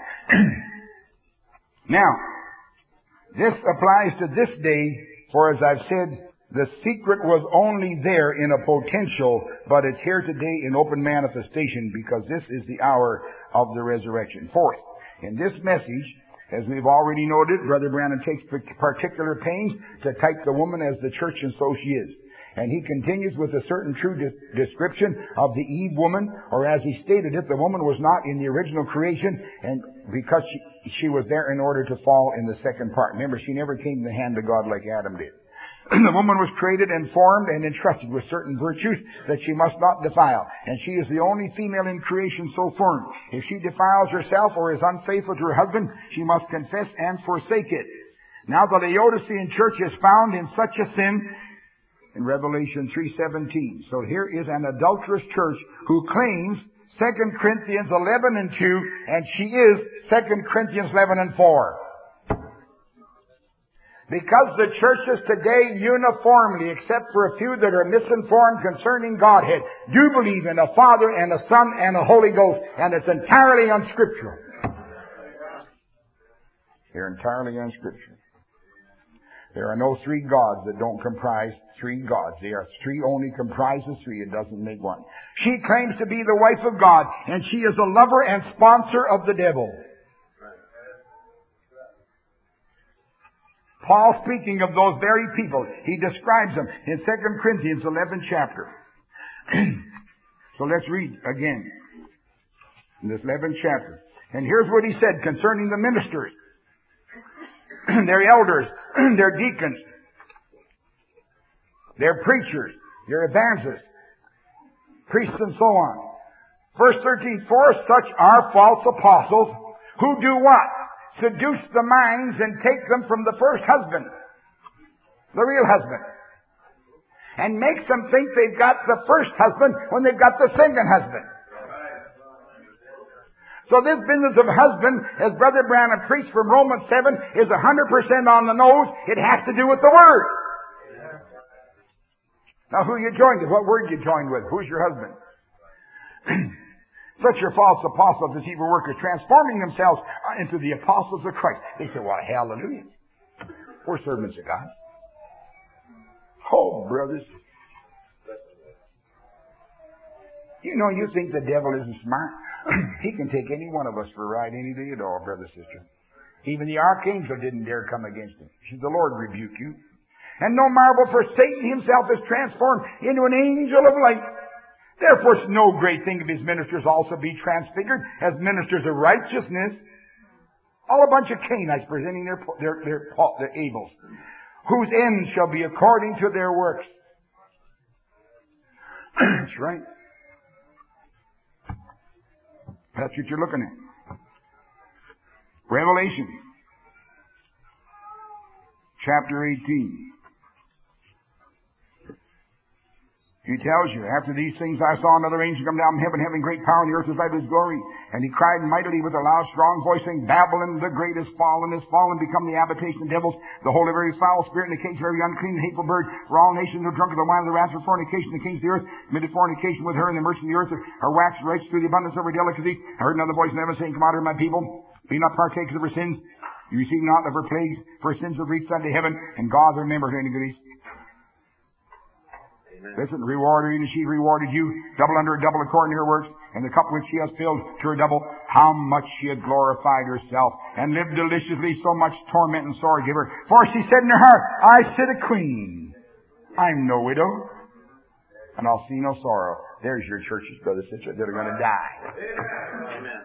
Now, this applies to this day, for as I've said, the secret was only there in a potential, but it's here today in open manifestation because this is the hour of the resurrection. Fourth, in this message, as we've already noted, Brother Branham takes particular pains to type the woman as the church, and so she is. And he continues with a certain true de- description of the Eve woman, or as he stated it, the woman was not in the original creation, and because she, she was there in order to fall in the second part. Remember, she never came to the hand of God like Adam did. The woman was created and formed and entrusted with certain virtues that she must not defile. And she is the only female in creation so formed. If she defiles herself or is unfaithful to her husband, she must confess and forsake it. Now the Laodicean church is found in such a sin in Revelation three seventeen. So here is an adulterous church who claims Second Corinthians eleven and two, and she is Second Corinthians eleven and four. Because the churches today uniformly, except for a few that are misinformed concerning Godhead, do believe in a Father and a Son and a Holy Ghost, and it's entirely unscriptural. They're entirely unscriptural. There are no three gods that don't comprise three gods. They are three only comprises three. It doesn't make one. She claims to be the wife of God, and she is a lover and sponsor of the devil. Paul, speaking of those very people, he describes them in Second Corinthians eleven chapter. So let's read again in this eleventh chapter. And here's what he said concerning the ministers, their elders, their deacons, their preachers, their evangelists, priests, and so on. Verse thirteen, for such are false apostles who do what? Seduce the minds and take them from the first husband, the real husband, and makes them think they've got the first husband when they've got the second husband. So this business of husband, as Brother Branham preached from Romans seven, is one hundred percent on the nose. It has to do with the Word. Now who you joined with? What word you joined with? Who's your husband? Such are false apostles, deceitful workers, transforming themselves into the apostles of Christ. They say, well, hallelujah. We're servants of God. Oh, brothers. You know, you think the devil isn't smart. He can take any one of us for a ride any day at all, brother, sister. Even the archangel didn't dare come against him. He said, the Lord rebuke you. And no marvel, for Satan himself is transformed into an angel of light. Therefore it's no great thing if his ministers also be transfigured as ministers of righteousness. All a bunch of Cainites presenting their, their, their, their Abels, whose end shall be according to their works. That's right. That's what you're looking at. Revelation, chapter eighteen. He tells you, after these things I saw another angel come down from heaven, having great power, and the earth was light with his glory. And he cried mightily with a loud, strong voice, saying, Babylon the great is fallen, is fallen, become the habitation of devils, the whole of every foul spirit, and the cage of every unclean and hateful bird. For all nations are drunk of the wine of the wrath of fornication. The kings of the earth committed fornication with her, and the mercy of the earth are waxed rich through the abundance of her delicacies. I heard another voice in heaven saying, Come out of her, my people, be not partakers of her sins. You receive not of her plagues, for her sins have reached unto heaven, and God remembered her iniquities. Listen, reward her, even she rewarded you, double under her, double according to her works, and the cup which she has filled to her double, how much she had glorified herself, and lived deliciously, so much torment and sorrow give her. For she said in her heart, I sit a queen. I'm no widow, and I'll see no sorrow. There's your churches, brothers and sisters, that are going to die. Amen.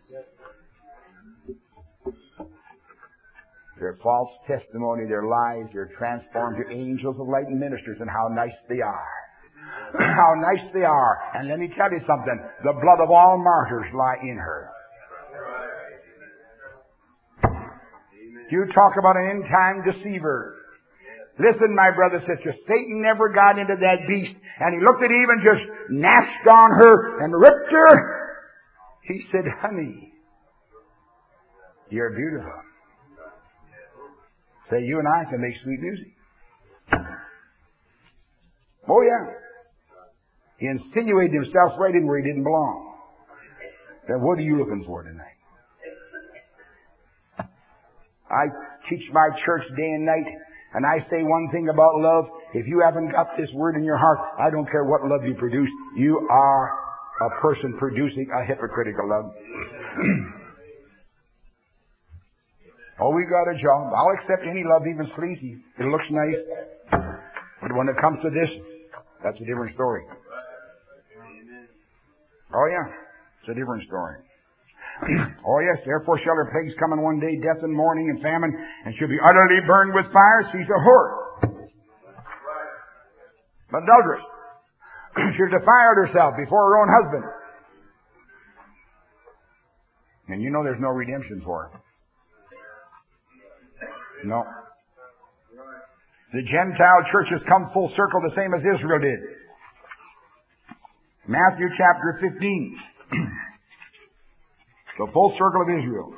Their false testimony, their lies, they're transformed to angels of light and ministers, and how nice they are. How nice they are. And let me tell you something. The blood of all martyrs lie in her. You talk about an end-time deceiver. Listen, my brother, sister, Satan never got into that beast, and he looked at Eve and just gnashed on her and ripped her. He said, honey, you're beautiful. Say, you and I can make sweet music. Oh, yeah. He insinuated himself right in where he didn't belong. Then what are you looking for tonight? I teach my church day and night, and I say one thing about love. If you haven't got this word in your heart, I don't care what love you produce. You are a person producing a hypocritical love. Oh, we got a job. I'll accept any love, even sleazy. It looks nice. But when it comes to this, that's a different story. Oh, yeah. It's a different story. Oh, yes. Therefore shall her plagues come in one day, death and mourning and famine, and she'll be utterly burned with fire. She's a whore. Adulteress. She'll defile herself before her own husband. And you know there's no redemption for her. No. The Gentile churches come full circle the same as Israel did. Matthew chapter fifteen. The full circle of Israel.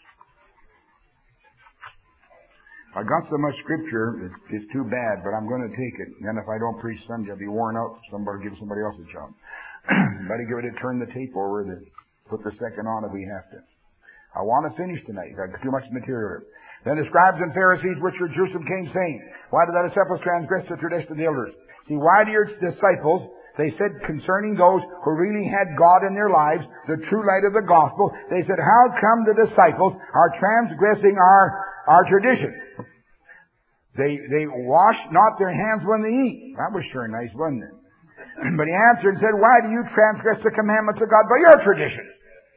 I got so much scripture, it's, it's too bad, but I'm going to take it. And if I don't preach Sunday, I'll be worn out. Somebody give somebody else a job. Better give it to turn the tape over, to put the second on if we have to. I want to finish tonight. I've got too much material. Then the scribes and Pharisees which were Jerusalem came saying, why did thy disciples transgress the tradition of the elders? See, why do your disciples, they said concerning those who really had God in their lives, the true light of the gospel, they said, how come the disciples are transgressing our, our tradition? They, they wash not their hands when they eat. That was sure nice, wasn't it? But he answered and said, why do you transgress the commandments of God by your traditions?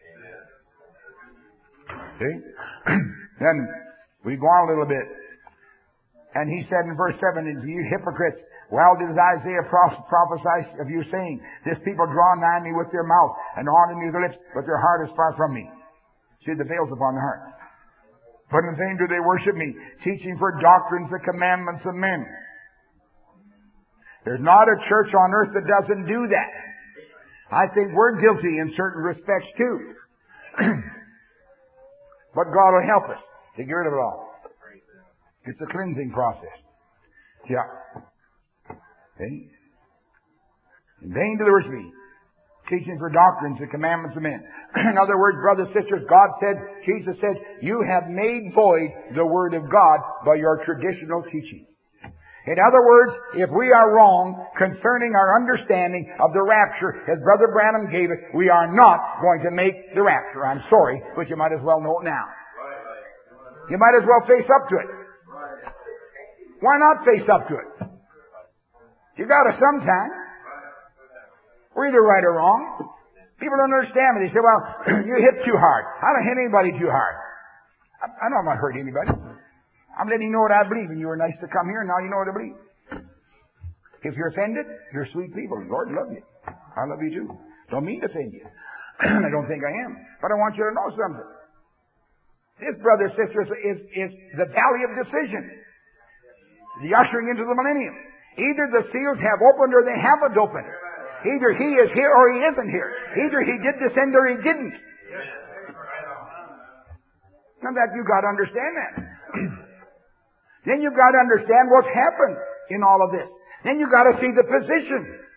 See? Then we go on a little bit. And he said in verse seven, you hypocrites, well did Isaiah prophesy of you, saying, this people draw nigh me with their mouth, and honor me with their lips, but their heart is far from me. See, the veil's upon the heart. But in vain do they worship me, teaching for doctrines the commandments of men. There's not a church on earth that doesn't do that. I think we're guilty in certain respects too. But God will help us to get rid of it all. It's a cleansing process. Yeah. Okay? In vain do they worship me, Teaching for doctrines, the commandments of men. In other words, brothers and sisters, God said, Jesus said, you have made void the Word of God by your traditional teaching. In other words, if we are wrong concerning our understanding of the rapture, as Brother Branham gave it, we are not going to make the rapture. I'm sorry, but you might as well know it now. You might as well face up to it. Why not face up to it? You gotta sometime. We're either right or wrong. People don't understand me. They say, well, you hit too hard. I don't hit anybody too hard. I, I know I'm not hurting anybody. I'm letting you know what I believe, and you were nice to come here, and now you know what I believe. If you're offended, you're sweet people. Lord love you. I love you too. Don't mean to offend you. I don't think I am. But I want you to know something. This, brothers and sisters, is, is the valley of decision. The ushering into the millennium. Either the seals have opened or they haven't opened. Either he is here or he isn't here. Either he did descend or he didn't. Now that you've got to understand that. Then you've got to understand what's happened in all of this. Then you've got to see the position.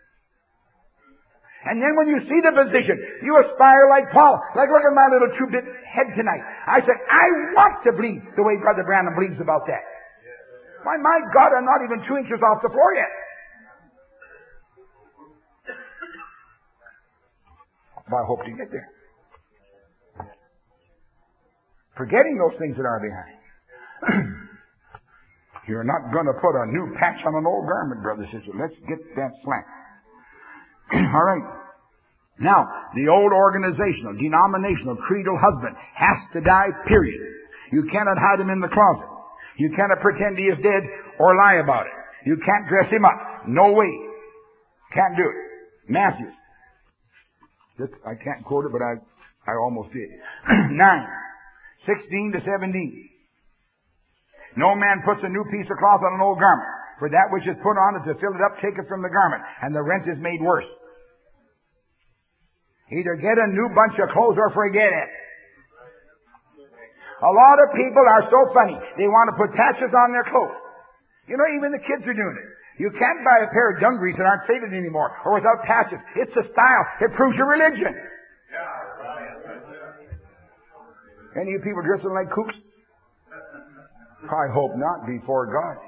And then when you see the position, you aspire like Paul. Like, look at my little two-bit head tonight. I said, I want to believe the way Brother Branham believes about that. My, my God, I'm not even two inches off the floor yet. But I hope to get there. Forgetting those things that are behind. You're not going to put a new patch on an old garment, brother and sister. Let's get that slack. All right. Now, the old organizational, denominational, creedal husband has to die, period. You cannot hide him in the closet. You cannot pretend he is dead or lie about it. You can't dress him up. No way. Can't do it. Matthew. I can't quote it, but I, I almost did. Nine. Sixteen to seventeen. No man puts a new piece of cloth on an old garment. For that which is put on is to fill it up, take it from the garment, and the rent is made worse. Either get a new bunch of clothes or forget it. A lot of people are so funny. They want to put patches on their clothes. You know, even the kids are doing it. You can't buy a pair of dungarees that aren't faded anymore or without patches. It's the style. It proves your religion. Any of you people dressing like kooks? I hope not before God.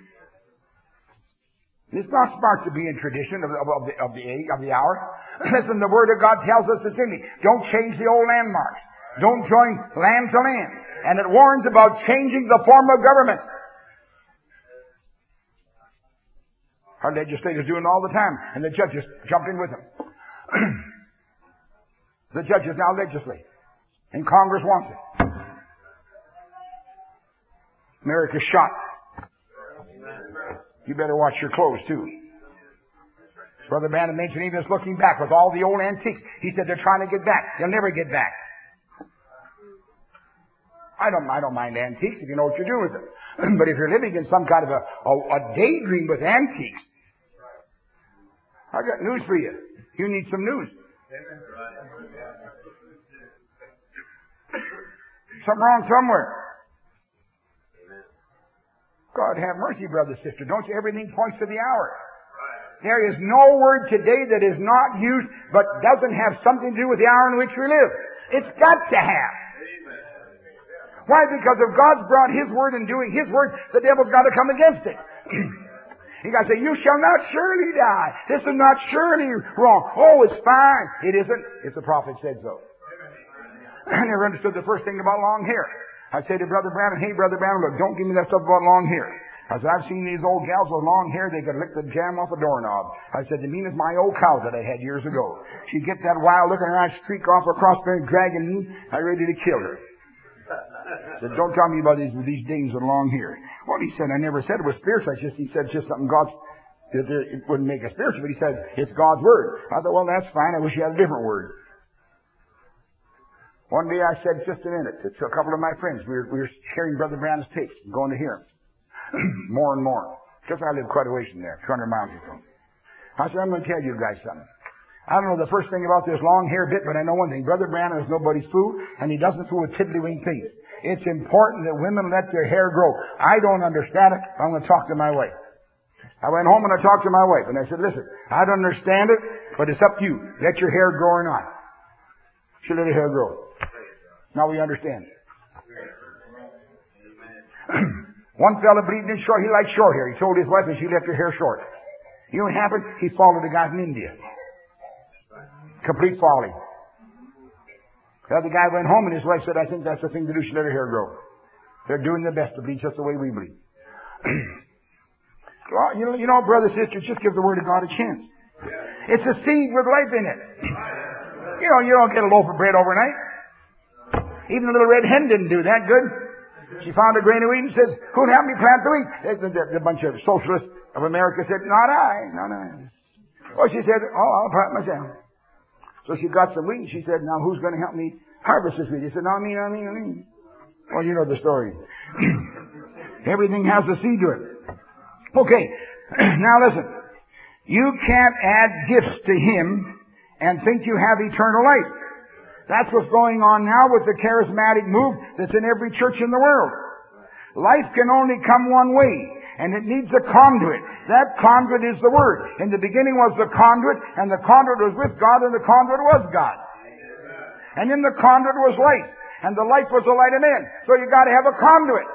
It's not smart to be in tradition of, of, of, the, of, the, of the hour. Listen, the Word of God tells us this in me. Don't change the old landmarks. Don't join land to land. And it warns about changing the form of government. Our legislators do it all the time, and the judges jump in with them. The judges now legislate, and Congress wants it. America's shot. You better watch your clothes, too. Brother Branham mentioned even this looking back with all the old antiques. He said they're trying to get back. They'll never get back. I don't, I don't mind antiques if you know what you're doing with them. But if you're living in some kind of a, a, a daydream with antiques, I got news for you. You need some news. Something wrong somewhere. God have mercy, brother, sister. Don't you? Everything points to the hour. There is no word today that is not used but doesn't have something to do with the hour in which we live. It's got to have. Why? Because if God's brought His word and doing His word, the devil's got to come against it. He got to say, you shall not surely die. This is not surely wrong. Oh, it's fine. It isn't, if the prophet said so. I never understood the first thing about long hair. I'd say to Brother Branham, hey, Brother Branham, look, don't give me that stuff about long hair. I said, I've seen these old gals with long hair, they could lick the jam off a doorknob. I said, the mean is my old cow that I had years ago. She'd get that wild look in her eyes, streak off across there and dragging me. I'm ready to kill her. I said, don't tell me about these, these dames with long hair. Well, he said, I never said it was spiritual. I just, he said just something God, that it wouldn't make it spiritual, but he said, it's God's word. I thought, well, that's fine. I wish you had a different word. One day I said, just a minute, to a couple of my friends, we were, we were hearing Brother Branham's tapes, going to hear him. More and more. Because I live quite a ways from there, two hundred miles or so. I said, I'm going to tell you guys something. I don't know the first thing about this long hair bit, but I know one thing. Brother Branham is nobody's fool, and he doesn't fool with tiddlywink things. It's important that women let their hair grow. I don't understand it. I'm going to talk to my wife. I went home and I talked to my wife, and I said, listen, I don't understand it, But it's up to you. Let your hair grow or not. She let her hair grow. Now we understand. One fella bleeding in short. He liked short hair. He told his wife that she left her hair short. You know what happened? He followed a guy from India. Complete folly. The other guy went home and his wife said, I think that's the thing to do. She let her hair grow. They're doing their best to bleed just the way we bleed. Well, you know, you know, brothers and sisters, just give the Word of God a chance. It's a seed with life in it. You know, you don't get a loaf of bread overnight. Even the little red hen didn't do that good. She found a grain of wheat and says, who'll help me plant the wheat? The, the, the bunch of socialists of America said, not I, not I. Well, she said, oh, I'll plant myself. So she got some wheat and she said, now who's going to help me harvest this wheat? He said, not me, not me, not me. Well, you know the story. Everything has a seed to it. Okay, now listen. You can't add gifts to Him and think you have eternal life. That's what's going on now with the charismatic move that's in every church in the world. Life can only come one way, and it needs a conduit. That conduit is the Word. In the beginning was the conduit, and the conduit was with God, and the conduit was God. And in the conduit was light, and the light was the light of men. So you got to have a conduit.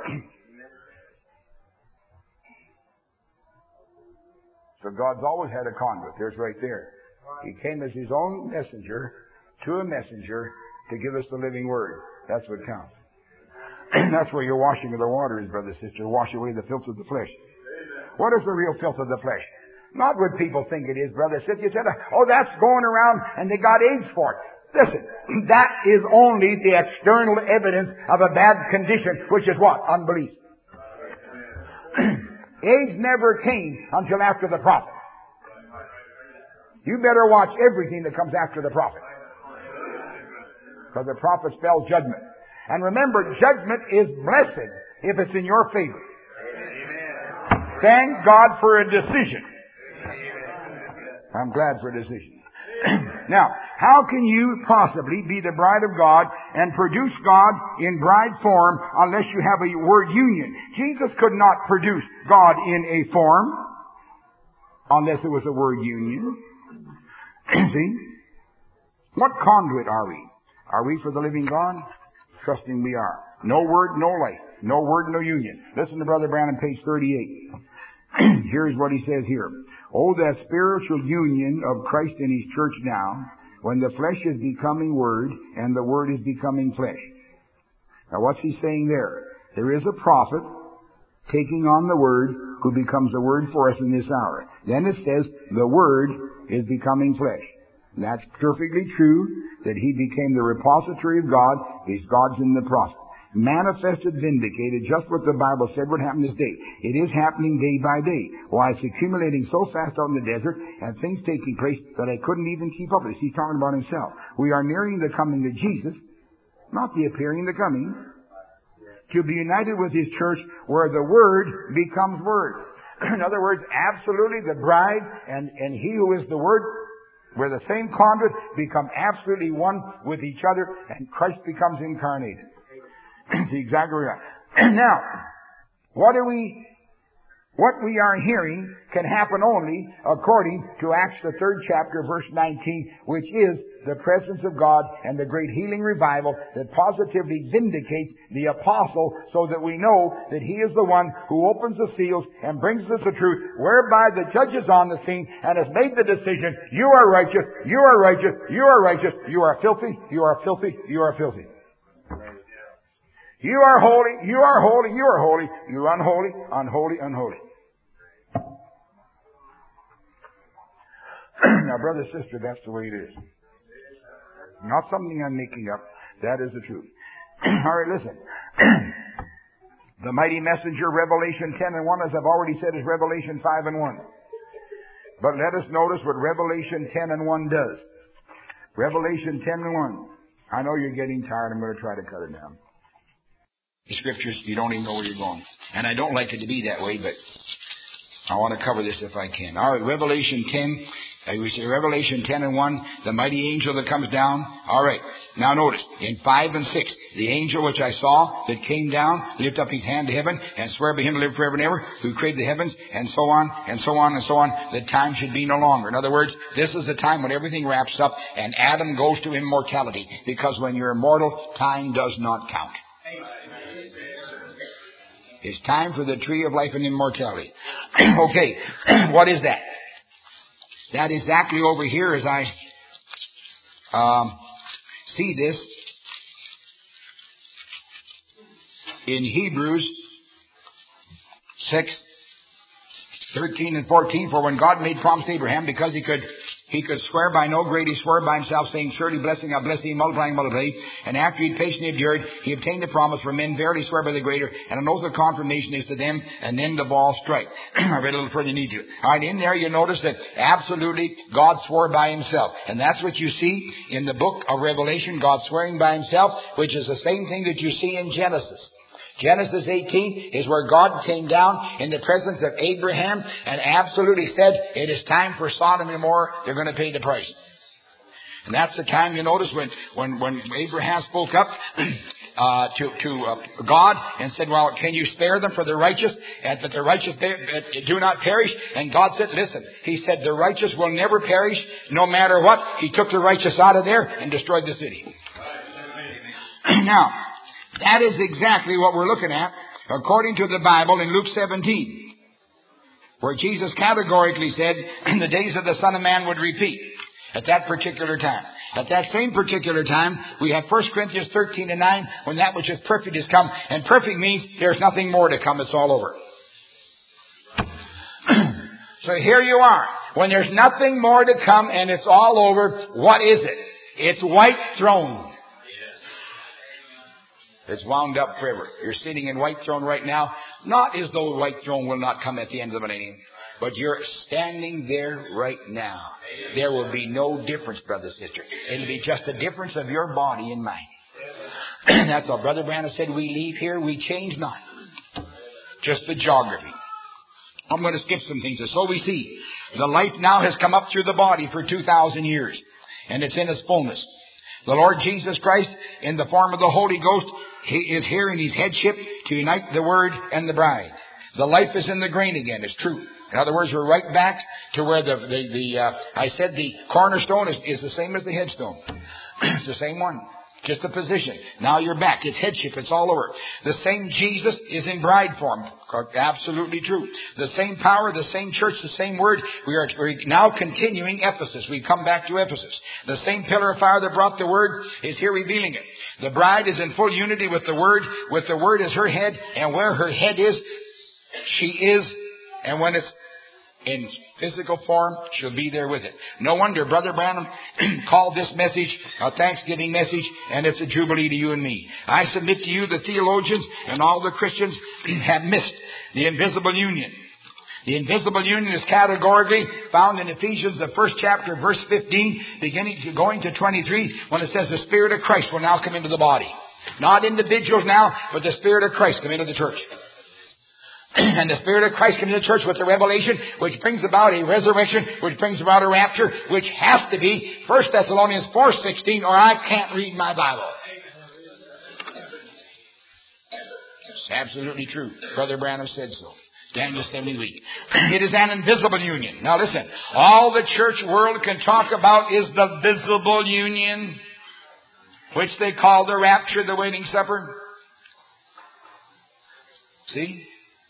So God's always had a conduit. There's right there. He came as His own messenger to a messenger to give us the living Word. That's what counts. That's where your washing of the water is, brother, sister. Wash away the filth of the flesh. What is the real filth of the flesh? Not what people think it is, brother, sister. You said, oh, that's going around and they got AIDS for it. Listen, that is only the external evidence of a bad condition, which is what? Unbelief. AIDS never came until after the prophet. You better watch everything that comes after the prophet. Because the prophet spells judgment. And remember, judgment is blessed if it's in your favor. Thank God for a decision. I'm glad for a decision. Now, how can you possibly be the bride of God and produce God in bride form unless you have a word union? Jesus could not produce God in a form unless it was a word union. See? What conduit are we? Are we for the living God? Trusting we are. No word, no life. No word, no union. Listen to Brother Branham, page thirty-eight. Here's what he says here. Oh, that spiritual union of Christ in His church now, when the flesh is becoming word and the word is becoming flesh. Now what's he saying there? There is a prophet taking on the word who becomes the word for us in this hour. Then it says the word is becoming flesh. And that's perfectly true that He became the repository of God. His God's in the prophet. Manifested, vindicated, just what the Bible said would happen this day. It is happening day by day. Why, it's accumulating so fast out in the desert and things taking place that I couldn't even keep up with it. He's talking about Himself. We are nearing the coming of Jesus, not the appearing, the coming, to be united with His church where the Word becomes Word. In other words, absolutely the bride and, and He who is the Word, where the same conduit become absolutely one with each other and Christ becomes incarnated. That's exactly right. Now, what do we, what we are hearing can happen only according to Acts the third chapter, verse nineteen, which is the presence of God and the great healing revival that positively vindicates the apostle so that we know that he is the one who opens the seals and brings us the truth, whereby the judge is on the scene and has made the decision, you are righteous, you are righteous, you are righteous, you are filthy, you are filthy, you are filthy. You are holy, you are holy, you are holy, you are unholy, unholy, unholy. Now, brother, sister, that's the way it is. Not something I'm making up. That is the truth. All right, listen. The mighty messenger, Revelation ten and one, as I've already said, is Revelation five and one. But let us notice what Revelation ten and one does. Revelation ten and one. I know you're getting tired. I'm going to try to cut it down. The scriptures, you don't even know where you're going. And I don't like it to be that way, but I want to cover this if I can. All right, Revelation ten Uh, we see Revelation ten and one, the mighty angel that comes down. All right. Now notice, in five and six, the angel which I saw that came down, lift up his hand to heaven, and swear by him to live forever and ever, who created the heavens, and so on, and so on, and so on. The time should be no longer. In other words, this is the time when everything wraps up, and Adam goes to immortality. Because when you're immortal, time does not count. It's time for the tree of life and immortality. Okay, what is that? That exactly over here as I um, see this in Hebrews six, thirteen and fourteen. For when God made promise to Abraham, because he could he could swear by no great, he swore by himself, saying, surely blessing, I'll bless thee, multiplying, multiply thee. And after he'd patiently endured, he obtained the promise, for men verily swear by the greater, and an oath of confirmation is to them, and then the ball strike. I read a little further, you need to. All right, in there you notice that absolutely God swore by himself. And that's what you see in the book of Revelation, God swearing by himself, which is the same thing that you see in Genesis. Genesis eighteen is where God came down in the presence of Abraham and absolutely said, it is time for Sodom and Gomorrah. They're going to pay the price. And that's the time you notice when, when, when Abraham spoke up uh, to, to uh, God and said, well, can you spare them for the righteous, and that the righteous do not perish? And God said, listen, he said, the righteous will never perish no matter what. He took the righteous out of there and destroyed the city. Now, that is exactly what we're looking at according to the Bible in Luke seventeen, where Jesus categorically said the days of the Son of Man would repeat at that particular time. At that same particular time, we have First Corinthians thirteen and nine, when that which is perfect is come. And perfect means there's nothing more to come. It's all over. So here you are. When there's nothing more to come and it's all over, what is it? It's white throne. It's wound up forever. You're sitting in white throne right now, not as though the white throne will not come at the end of the millennium, but you're standing there right now. There will be no difference, brother, sister. It'll be just the difference of your body and mind. That's all. Brother Branham said, we leave here, we change not. Just the geography. I'm going to skip some things. So we see the life now has come up through the body for two thousand years, and it's in its fullness. The Lord Jesus Christ, in the form of the Holy Ghost, He is here in His headship to unite the Word and the bride. The life is in the grain again. It's true. In other words, we're right back to where the, the, the uh, I said the cornerstone is, is the same as the headstone. It's the same one. Just the position. Now you're back. It's headship. It's all over. The same Jesus is in bride form. Absolutely true. The same power, the same church, the same word. We are we're now continuing Ephesus. We come back to Ephesus. The same pillar of fire that brought the word is here revealing it. The bride is in full unity with the word, with the word as her head, and where her head is, she is, and when it's in physical form, she'll be there with it. No wonder Brother Branham called this message a Thanksgiving message, and it's a jubilee to you and me. I submit to you the theologians and all the Christians have missed the invisible union. The invisible union is categorically found in Ephesians, the first chapter, verse fifteen, beginning to going to twenty-three, when it says the Spirit of Christ will now come into the body. Not individuals now, but the Spirit of Christ come into the church. And the Spirit of Christ comes into the church with the revelation, which brings about a resurrection, which brings about a rapture, which has to be First Thessalonians four sixteen, or I can't read my Bible. It's absolutely true. Brother Branham said so. Daniel seventy week. It is an invisible union. Now listen, all the church world can talk about is the visible union, which they call the rapture, the wedding supper. See?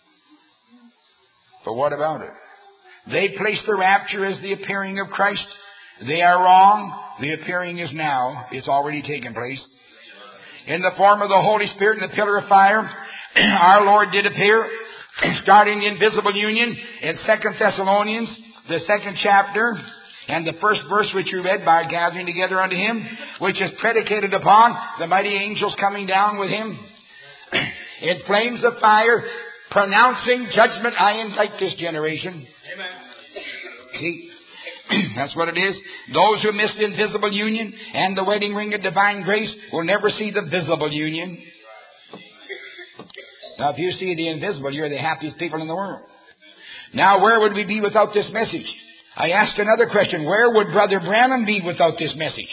But what about it? They place the rapture as the appearing of Christ. They are wrong. The appearing is now. It's already taken place. In the form of the Holy Spirit and the pillar of fire, our Lord did appear, starting the invisible union in Second Thessalonians, the second chapter, and the first verse which you read, by gathering together unto Him, which is predicated upon the mighty angels coming down with Him in flames of fire, pronouncing judgment. I indict this generation. Amen. See, that's what it is. Those who miss the invisible union and the wedding ring of divine grace will never see the visible union. Now, if you see the invisible, you're the happiest people in the world. Now, where would we be without this message? I ask another question. Where would Brother Branham be without this message?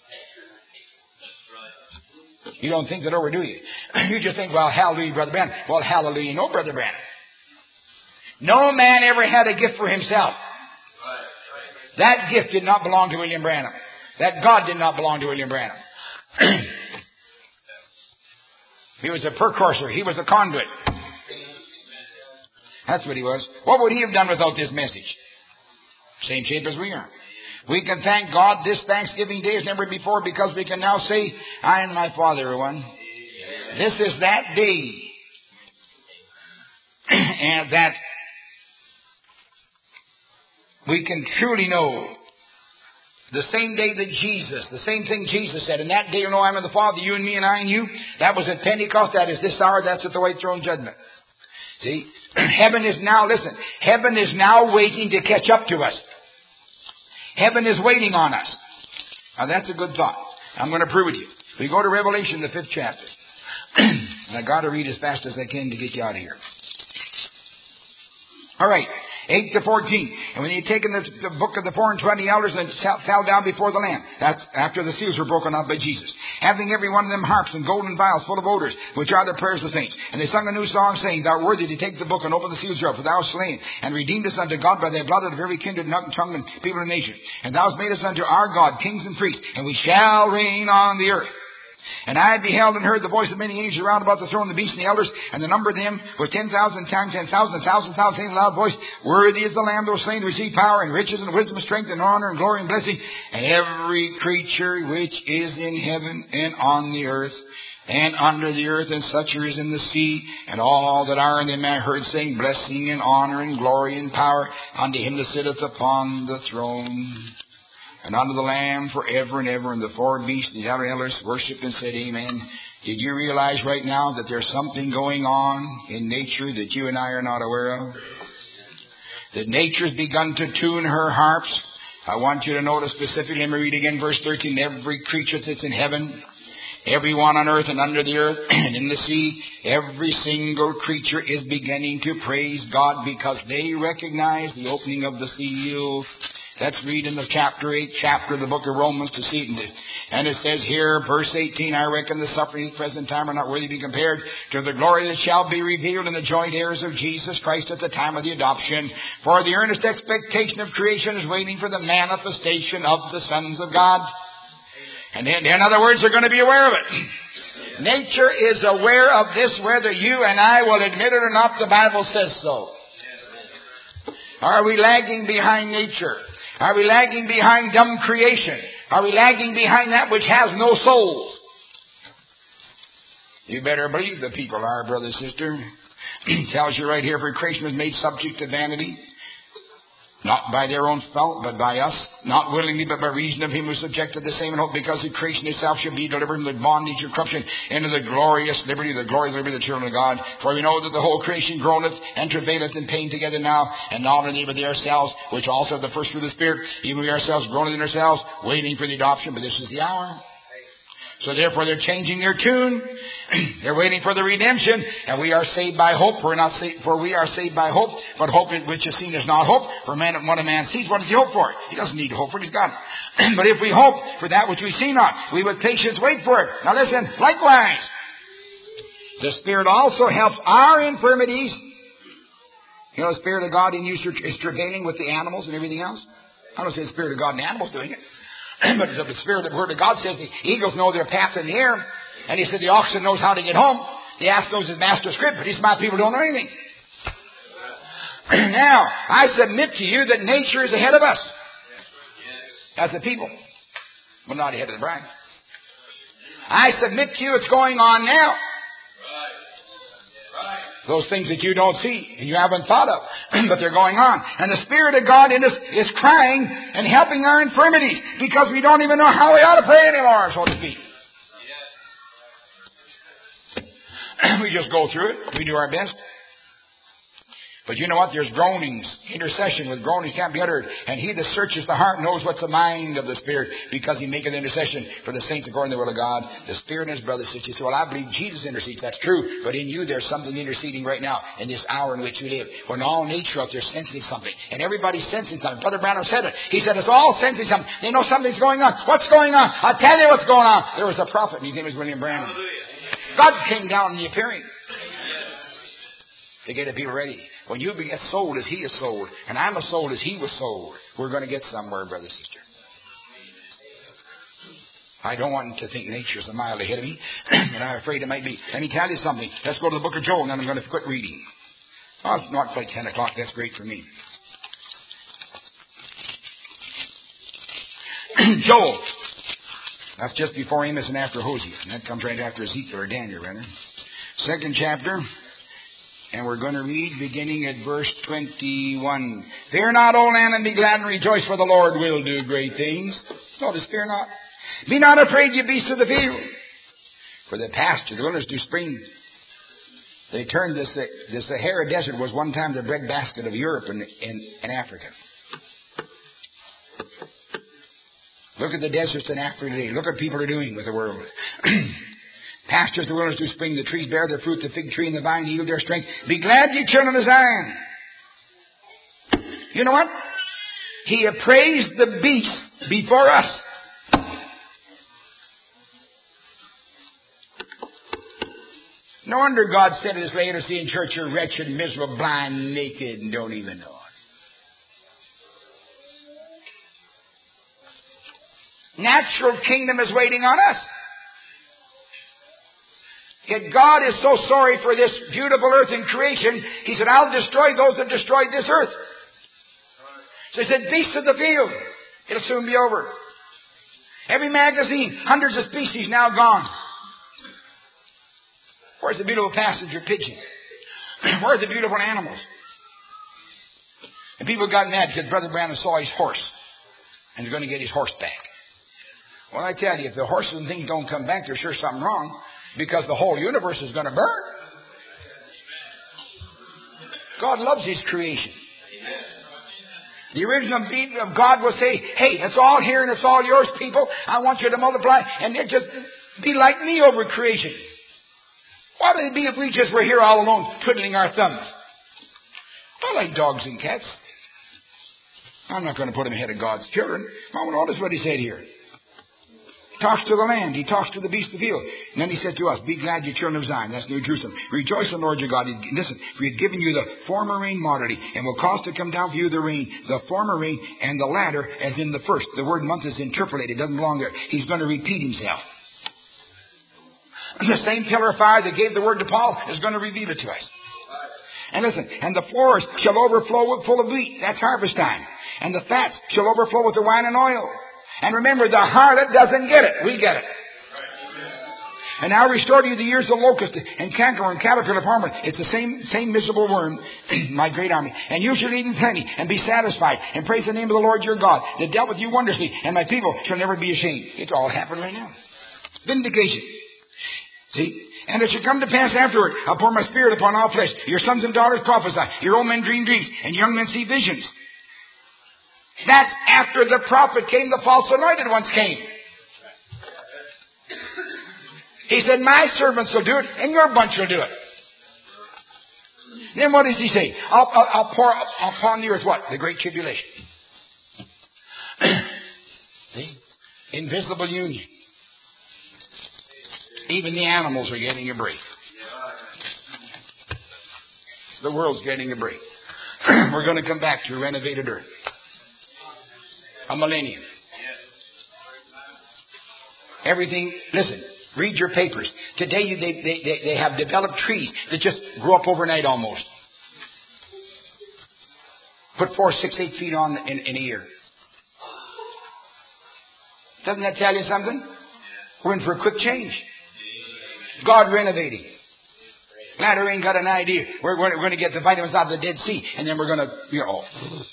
You don't think that over, do you? You just think, well, hallelujah, Brother Branham. Well, hallelujah, no, Brother Branham. No man ever had a gift for himself. That gift did not belong to William Branham. That God did not belong to William Branham. He was a precursor. He was a conduit. That's what he was. What would he have done without this message? Same shape as we are. We can thank God this Thanksgiving Day as never before because we can now say, I and my Father are one. This is that day. And that we can truly know the same day that Jesus, the same thing Jesus said, in that day you know I'm in the Father, you and me and I and you. That was at Pentecost. That is this hour. That's at the white throne judgment. See, heaven is now, listen, heaven is now waiting to catch up to us. Heaven is waiting on us. Now that's a good thought. I'm going to prove it to you. We go to Revelation, the fifth chapter. And I got to read as fast as I can to get you out of here. All right. eight to fourteen. And when he had taken the, the book of the four and twenty elders and fell down before the Lamb. That's after the seals were broken off by Jesus. Having every one of them harps and golden vials full of odors, which are the prayers of the saints. And they sung a new song, saying, Thou art worthy to take the book and open the seals thereof, for thou hast slain and redeemed us unto God by thy blood out of every kindred, tongue, and people and nation. And thou hast made us unto our God kings and priests, and we shall reign on the earth. And I beheld and heard the voice of many angels round about the throne, the beast and the elders, and the number of them was ten thousand times ten thousand, a thousand thousand, saying in a loud voice, Worthy is the Lamb that was slain to receive power and riches and wisdom and strength and honor and glory and blessing. And every creature which is in heaven and on the earth and under the earth, and such as is in the sea, and all that are in them, I heard saying, Blessing and honor and glory and power unto him that sitteth upon the throne, and unto the Lamb forever and ever. And the four beasts and the other elders worshipped and said, Amen. Did you realize right now that there's something going on in nature that you and I are not aware of? That nature's begun to tune her harps. I want you to notice specifically, let me read again verse thirteen, every creature that's in heaven, every one on earth and under the earth and in the sea, every single creature is beginning to praise God because they recognize the opening of the seal. Let's read in the chapter eight, chapter of the book of Romans to see it. And it says here, verse eighteen, I reckon the suffering of the present time are not worthy to be compared to the glory that shall be revealed in the joint heirs of Jesus Christ at the time of the adoption. For the earnest expectation of creation is waiting for the manifestation of the sons of God. And in, in other words, they're going to be aware of it. Nature is aware of this, whether you and I will admit it or not. The Bible says so. Are we lagging behind nature? Are we lagging behind dumb creation? Are we lagging behind that which has no soul? You better believe the people are, brother, sister. Tells you right here, for creation was made subject to vanity. Not by their own fault, but by us. Not willingly, but by reason of him who subjected the same in hope, because the creation itself should be delivered from the bondage of corruption into the glorious liberty, the glorious liberty of the children of God. For we know that the whole creation groaneth and travaileth in pain together now, and not only but they ourselves, which also are the first fruit of the Spirit, even we ourselves groaneth in ourselves, waiting for the adoption. But this is the hour. So therefore they're changing their tune. They're waiting for the redemption. And we are saved by hope. We're not saved, for we are saved by hope. But hope which is seen is not hope. For man, what a man sees, what does he hope for? He doesn't need to hope for it. He's got it. But if we hope for that which we see not, we with patience wait for it. Now listen, likewise, the Spirit also helps our infirmities. You know, the Spirit of God in you is travailing with the animals and everything else. I don't say the Spirit of God and the animals doing it. But the Spirit of the Word of God says the eagles know their path in the air. And he said the oxen knows how to get home. The ass knows his master's crib. But these my people don't know anything. Now, I submit to you that nature is ahead of us. As the people. Well, not ahead of the bride. I submit to you it's going on now. Those things that you don't see and you haven't thought of, but they're going on. And the Spirit of God in us is crying and helping our infirmities because we don't even know how we ought to pray anymore, so to speak. We just go through it. We do our best. But you know what? There's groanings, intercession with groanings can't be uttered. And he that searches the heart knows what's the mind of the Spirit, because he maketh intercession for the saints according to the will of God. The Spirit and his brother says, you say, well, I believe Jesus intercedes. That's true. But in you there's something interceding right now in this hour in which you live. When all nature out there sensing something. And everybody's sensing something. Brother Branham said it. He said it's all sensing something. They know something's going on. What's going on? I'll tell you what's going on. There was a prophet and his name was William Branham. God came down in the appearing to get the people ready. When you get sold as he is sold, and I'm a sold as he was sold, we're going to get somewhere, brother, sister. I don't want to think nature's a mile ahead of me, and I'm afraid it might be. Let me tell you something. Let's go to the book of Joel, and then I'm going to quit reading. Oh, it's not quite ten o'clock. That's great for me. Joel. That's just before Amos and after Hosea. And that comes right after Ezekiel, or Daniel, rather. Second chapter. And we're going to read beginning at verse twenty-one. Fear not, O land, and be glad and rejoice, for the Lord will do great things. Notice, fear not. Be not afraid, ye beasts of the field. For the pasture, the wilderness do spring. They turned this, the Sahara Desert was one time the breadbasket of Europe and, and, and Africa. Look at the deserts in Africa today. Look what people are doing with the world. Pastures, the wilderness do spring, the trees bear their fruit, the fig tree and the vine yield their strength. Be glad, ye children of Zion. You know what? He appraised the beasts before us. No wonder God said to this Laodicean church, you're wretched, miserable, blind, naked, and don't even know it. Natural kingdom is waiting on us. Yet God is so sorry for this beautiful earth in creation, He said, I'll destroy those that destroyed this earth. So He said, beasts of the field. It'll soon be over. Every magazine, hundreds of species now gone. Where's the beautiful passenger pigeon? Where are the beautiful animals? And people got mad because Brother Branham saw his horse and he's going to get his horse back. Well, I tell you, if the horses and things don't come back, there's sure something wrong, because the whole universe is going to burn. God loves His creation. The original being of God will say, hey, it's all here and it's all yours, people. I want you to multiply and just be like me over creation. What would it be if we just were here all alone, twiddling our thumbs? I like dogs and cats. I'm not going to put them ahead of God's children. Now, notice what He said here. He talks to the land. He talks to the beast of the field. And then He said to us, be glad, ye children of Zion. That's New Jerusalem. Rejoice in the Lord your God. Listen, for He had given you the former rain moderately, and will cause to come down for you the rain, the former rain, and the latter, as in the first. The word month is interpolated. It doesn't belong there. He's going to repeat Himself. The same pillar of fire that gave the word to Paul is going to reveal it to us. And listen, and the floors shall overflow with full of wheat. That's harvest time. And the fats shall overflow with the wine and oil. And remember, the harlot doesn't get it. We get it. And I'll restore to you the years of locust and canker and caterpillar palmer. It's the same same miserable worm, my great army. And you shall eat in plenty and be satisfied and praise the name of the Lord your God that dealt with you wondrously. And my people shall never be ashamed. It's all happened right now. Vindication. See? And it shall come to pass afterward, I'll pour my spirit upon all flesh. Your sons and daughters prophesy. Your old men dream dreams. And young men see visions. That's after the prophet came, the false anointed ones came. He said, my servants will do it, and your bunch will do it. Then what does He say? I'll, I'll, I'll pour upon the earth what? The great tribulation. See? Invisible union. Even the animals are getting a break. The world's getting a break. We're going to come back to a renovated earth. A millennium. Everything, listen, read your papers. Today they, they, they have developed trees that just grow up overnight almost. Put four, six, eight feet on in, in a year. Doesn't that tell you something? We're in for a quick change. God renovating. Latter rain got an idea. We're, we're, we're going to get the vitamins out of the Dead Sea, and then we're going to, you know,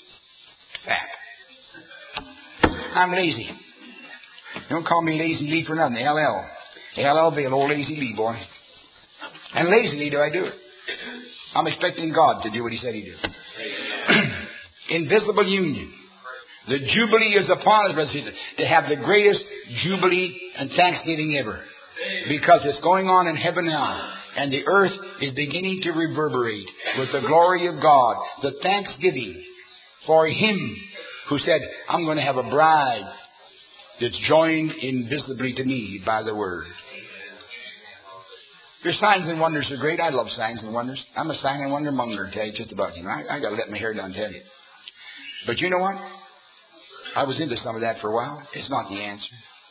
fat. I'm lazy. Don't call me Lazy Lee for nothing. L L. L L B, old Lazy Lee, boy. And lazily do I do it. I'm expecting God to do what He said He'd do. Invisible union. The Jubilee is upon us, brothers and sisters, to have the greatest Jubilee and Thanksgiving ever. Because it's going on in heaven now. And the earth is beginning to reverberate with the glory of God. The thanksgiving for Him who said, I'm going to have a bride that's joined invisibly to me by the Word. Your signs and wonders are great. I love signs and wonders. I'm a sign and wonder monger, to tell you just about. You know, I, I got to let my hair down, tell you. But you know what? I was into some of that for a while. It's not the answer.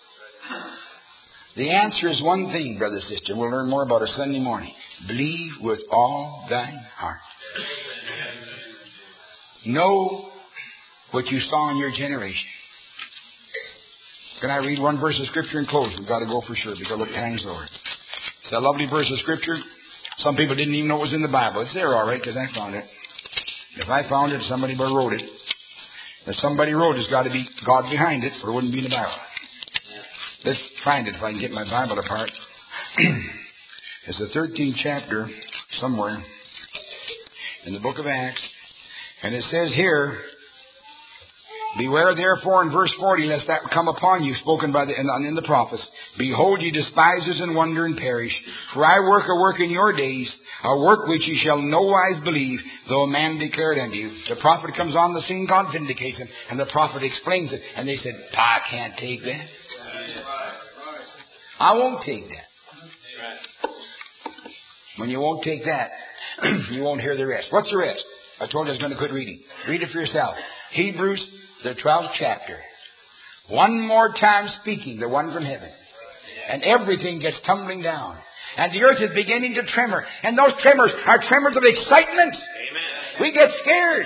The answer is one thing, brother and sister. We'll learn more about it Sunday morning. Believe with all thine heart. Know what you saw in your generation. Can I read one verse of Scripture and close? We've got to go for sure because look, time's over. It's a lovely verse of Scripture. Some people didn't even know it was in the Bible. It's there all right because I found it. If I found it, somebody wrote it. If somebody wrote it, it's got to be God behind it, or it wouldn't be in the Bible. Let's find it if I can get my Bible apart. It's the thirteenth chapter somewhere in the book of Acts. And it says here, beware therefore in verse forty, lest that come upon you, spoken by the in, in the prophets. Behold, ye despisers and wonder and perish. For I work a work in your days, a work which ye shall no wise believe, though a man declare it unto you. The prophet comes on the scene, God vindicates him, and the prophet explains it. And they said, I can't take that. I won't take that. When you won't take that, you won't hear the rest. What's the rest? I told you I was going to quit reading. Read it for yourself. Hebrews, the twelfth chapter. One more time speaking, the one from heaven. And everything gets tumbling down. And the earth is beginning to tremor. And those tremors are tremors of excitement. Amen. We get scared.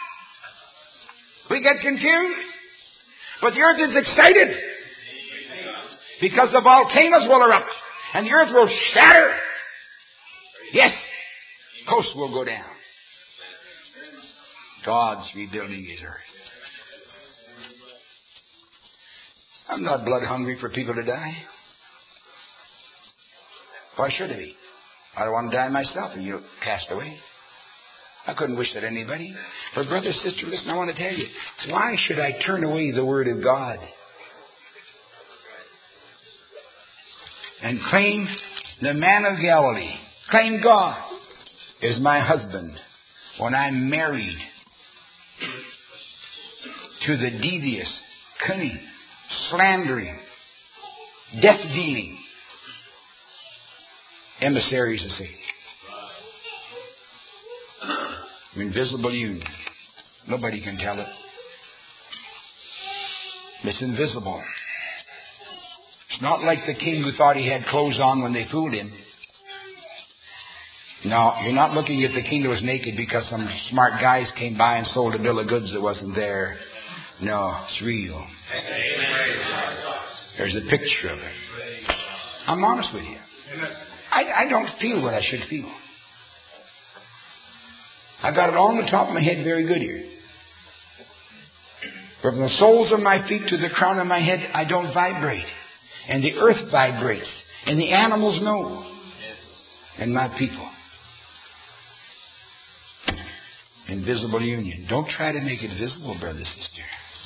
We get confused. But the earth is excited. Because the volcanoes will erupt. And the earth will shatter. Yes. Coasts will go down. God's rebuilding His earth. I'm not blood hungry for people to die. Why should I be? I don't want to die myself and you cast away. I couldn't wish that anybody. But brother, sister, listen, I want to tell you. Why should I turn away the Word of God and claim the man of Galilee, claim God as my husband when I'm married to the devious, cunning, slandering, death-dealing emissaries of Satan? Invisible union. Nobody can tell it. It's invisible. It's not like the king who thought he had clothes on when they fooled him. No, you're not looking at the king that was naked because some smart guys came by and sold a bill of goods that wasn't there. No, it's real. There's a picture of it. I'm honest with you. I, I don't feel what I should feel. I got it all on the top of my head very good here. From the soles of my feet to the crown of my head, I don't vibrate. And the earth vibrates. And the animals know. And my people. Invisible union. Don't try to make it visible, brother, sister.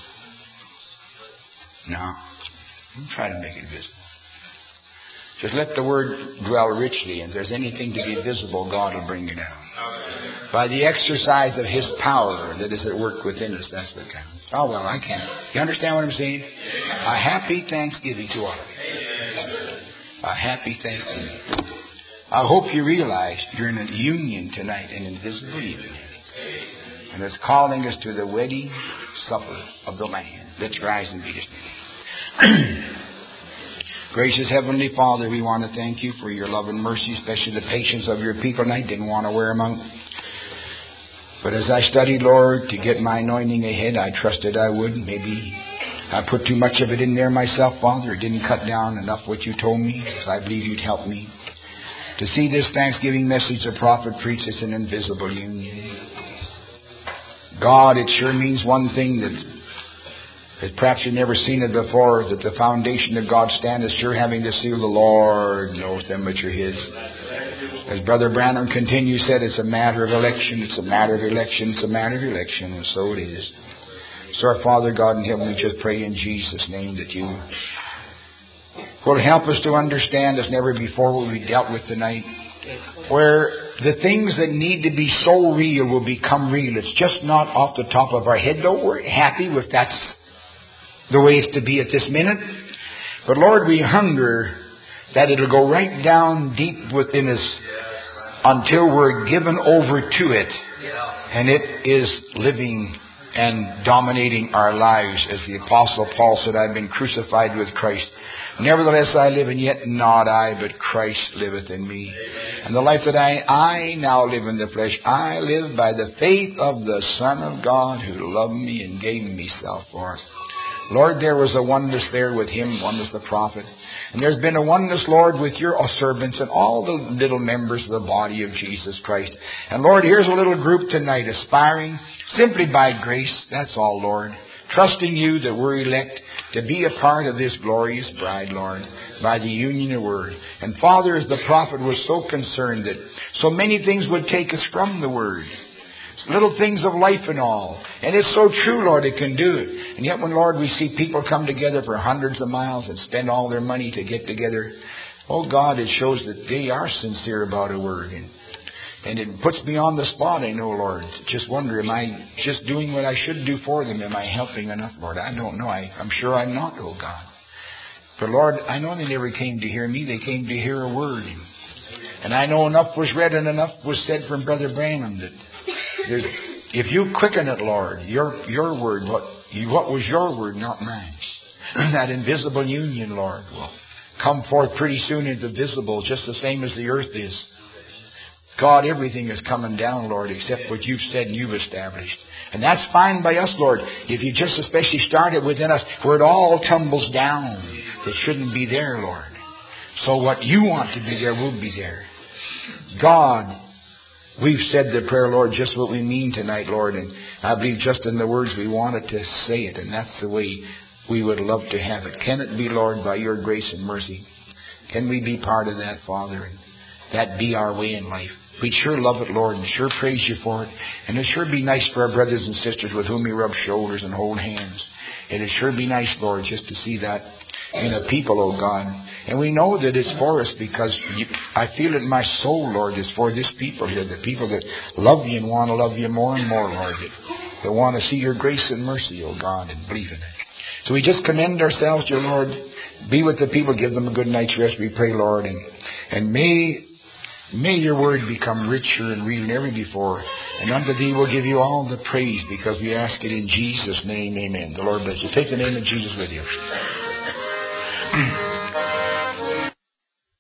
No. Don't try to make it visible. Just let the Word dwell richly. And if there's anything to be visible, God will bring it out. By the exercise of His power that is at work within us, that's what counts. Oh, well, I can't. You understand what I'm saying? A happy Thanksgiving to all of you. A happy Thanksgiving. I hope you realize you're in a union tonight, an invisible union. And it's calling us to the wedding supper of the Lamb. Let's rise and be dismissed. Gracious Heavenly Father, we want to thank you for your love and mercy, especially the patience of your people. And I didn't want to wear them out. But as I studied, Lord, to get my anointing ahead, I trusted I would. Maybe I put too much of it in there myself, Father. It didn't cut down enough what you told me. So I believe you'd help me to see this Thanksgiving message the prophet preaches an invisible union. God, it sure means one thing that that perhaps you've never seen it before, that the foundation of God stand is sure having the seal of the Lord knoweth them which are His. As Brother Branham continues, said, it's a matter of election, it's a matter of election, it's a matter of election, and so it is. So our Father God in heaven, we just pray in Jesus' name that you will help us to understand as never before what we dealt with tonight, where the things that need to be so real will become real. It's just not off the top of our head, though we're happy if that's the way it's to be at this minute. But Lord, we hunger that it'll go right down deep within us until we're given over to it, and it is living and dominating our lives. As the Apostle Paul said, I've been crucified with Christ. Nevertheless I live, and yet not I, but Christ liveth in me. And the life that I, I now live in the flesh, I live by the faith of the Son of God who loved me and gave himself for it. Lord, there was a oneness there with him, oneness the prophet. And there's been a oneness, Lord, with your servants and all the little members of the body of Jesus Christ. And Lord, here's a little group tonight aspiring simply by grace. That's all, Lord. Trusting you that we're elect to be a part of this glorious bride, Lord, by the union of word. And Father, as the prophet was so concerned that so many things would take us from the word. Little things of life and all. And it's so true, Lord, it can do it. And yet when, Lord, we see people come together for hundreds of miles and spend all their money to get together, oh God, it shows that they are sincere about a word. And, and it puts me on the spot, I know, Lord. Just wonder, am I just doing what I should do for them? Am I helping enough, Lord? I don't know. I, I'm sure I'm not, oh God. But Lord, I know they never came to hear me. They came to hear a word. And I know enough was read and enough was said from Brother Branham that There's, if you quicken it, Lord, your your word, what you, what was your word, not mine. That invisible union, Lord, will come forth pretty soon into visible, just the same as the earth is. God, everything is coming down, Lord, except what you've said and you've established. And that's fine by us, Lord. If you just especially start it within us, where it all tumbles down, it shouldn't be there, Lord. So what you want to be there will be there. God, we've said the prayer, Lord, just what we mean tonight, Lord. And I believe just in the words we wanted to say it. And that's the way we would love to have it. Can it be, Lord, by your grace and mercy? Can we be part of that, Father? And that be our way in life. We'd sure love it, Lord, and sure praise you for it. And it'd sure be nice for our brothers and sisters with whom we rub shoulders and hold hands. It'd sure be nice, Lord, just to see that in a people, oh God. And we know that it's for us because you, I feel it in my soul, Lord, it's for this people here, the people that love you and want to love you more and more, Lord, that, that want to see your grace and mercy, oh God, and believe in it. So we just commend ourselves to you, Lord. Be with the people, give them a good night's rest, we pray, Lord. And, and may, may your word become richer and real than ever before. And unto thee we'll give you all the praise because we ask it in Jesus' name, amen. The Lord bless you. Take the name of Jesus with you.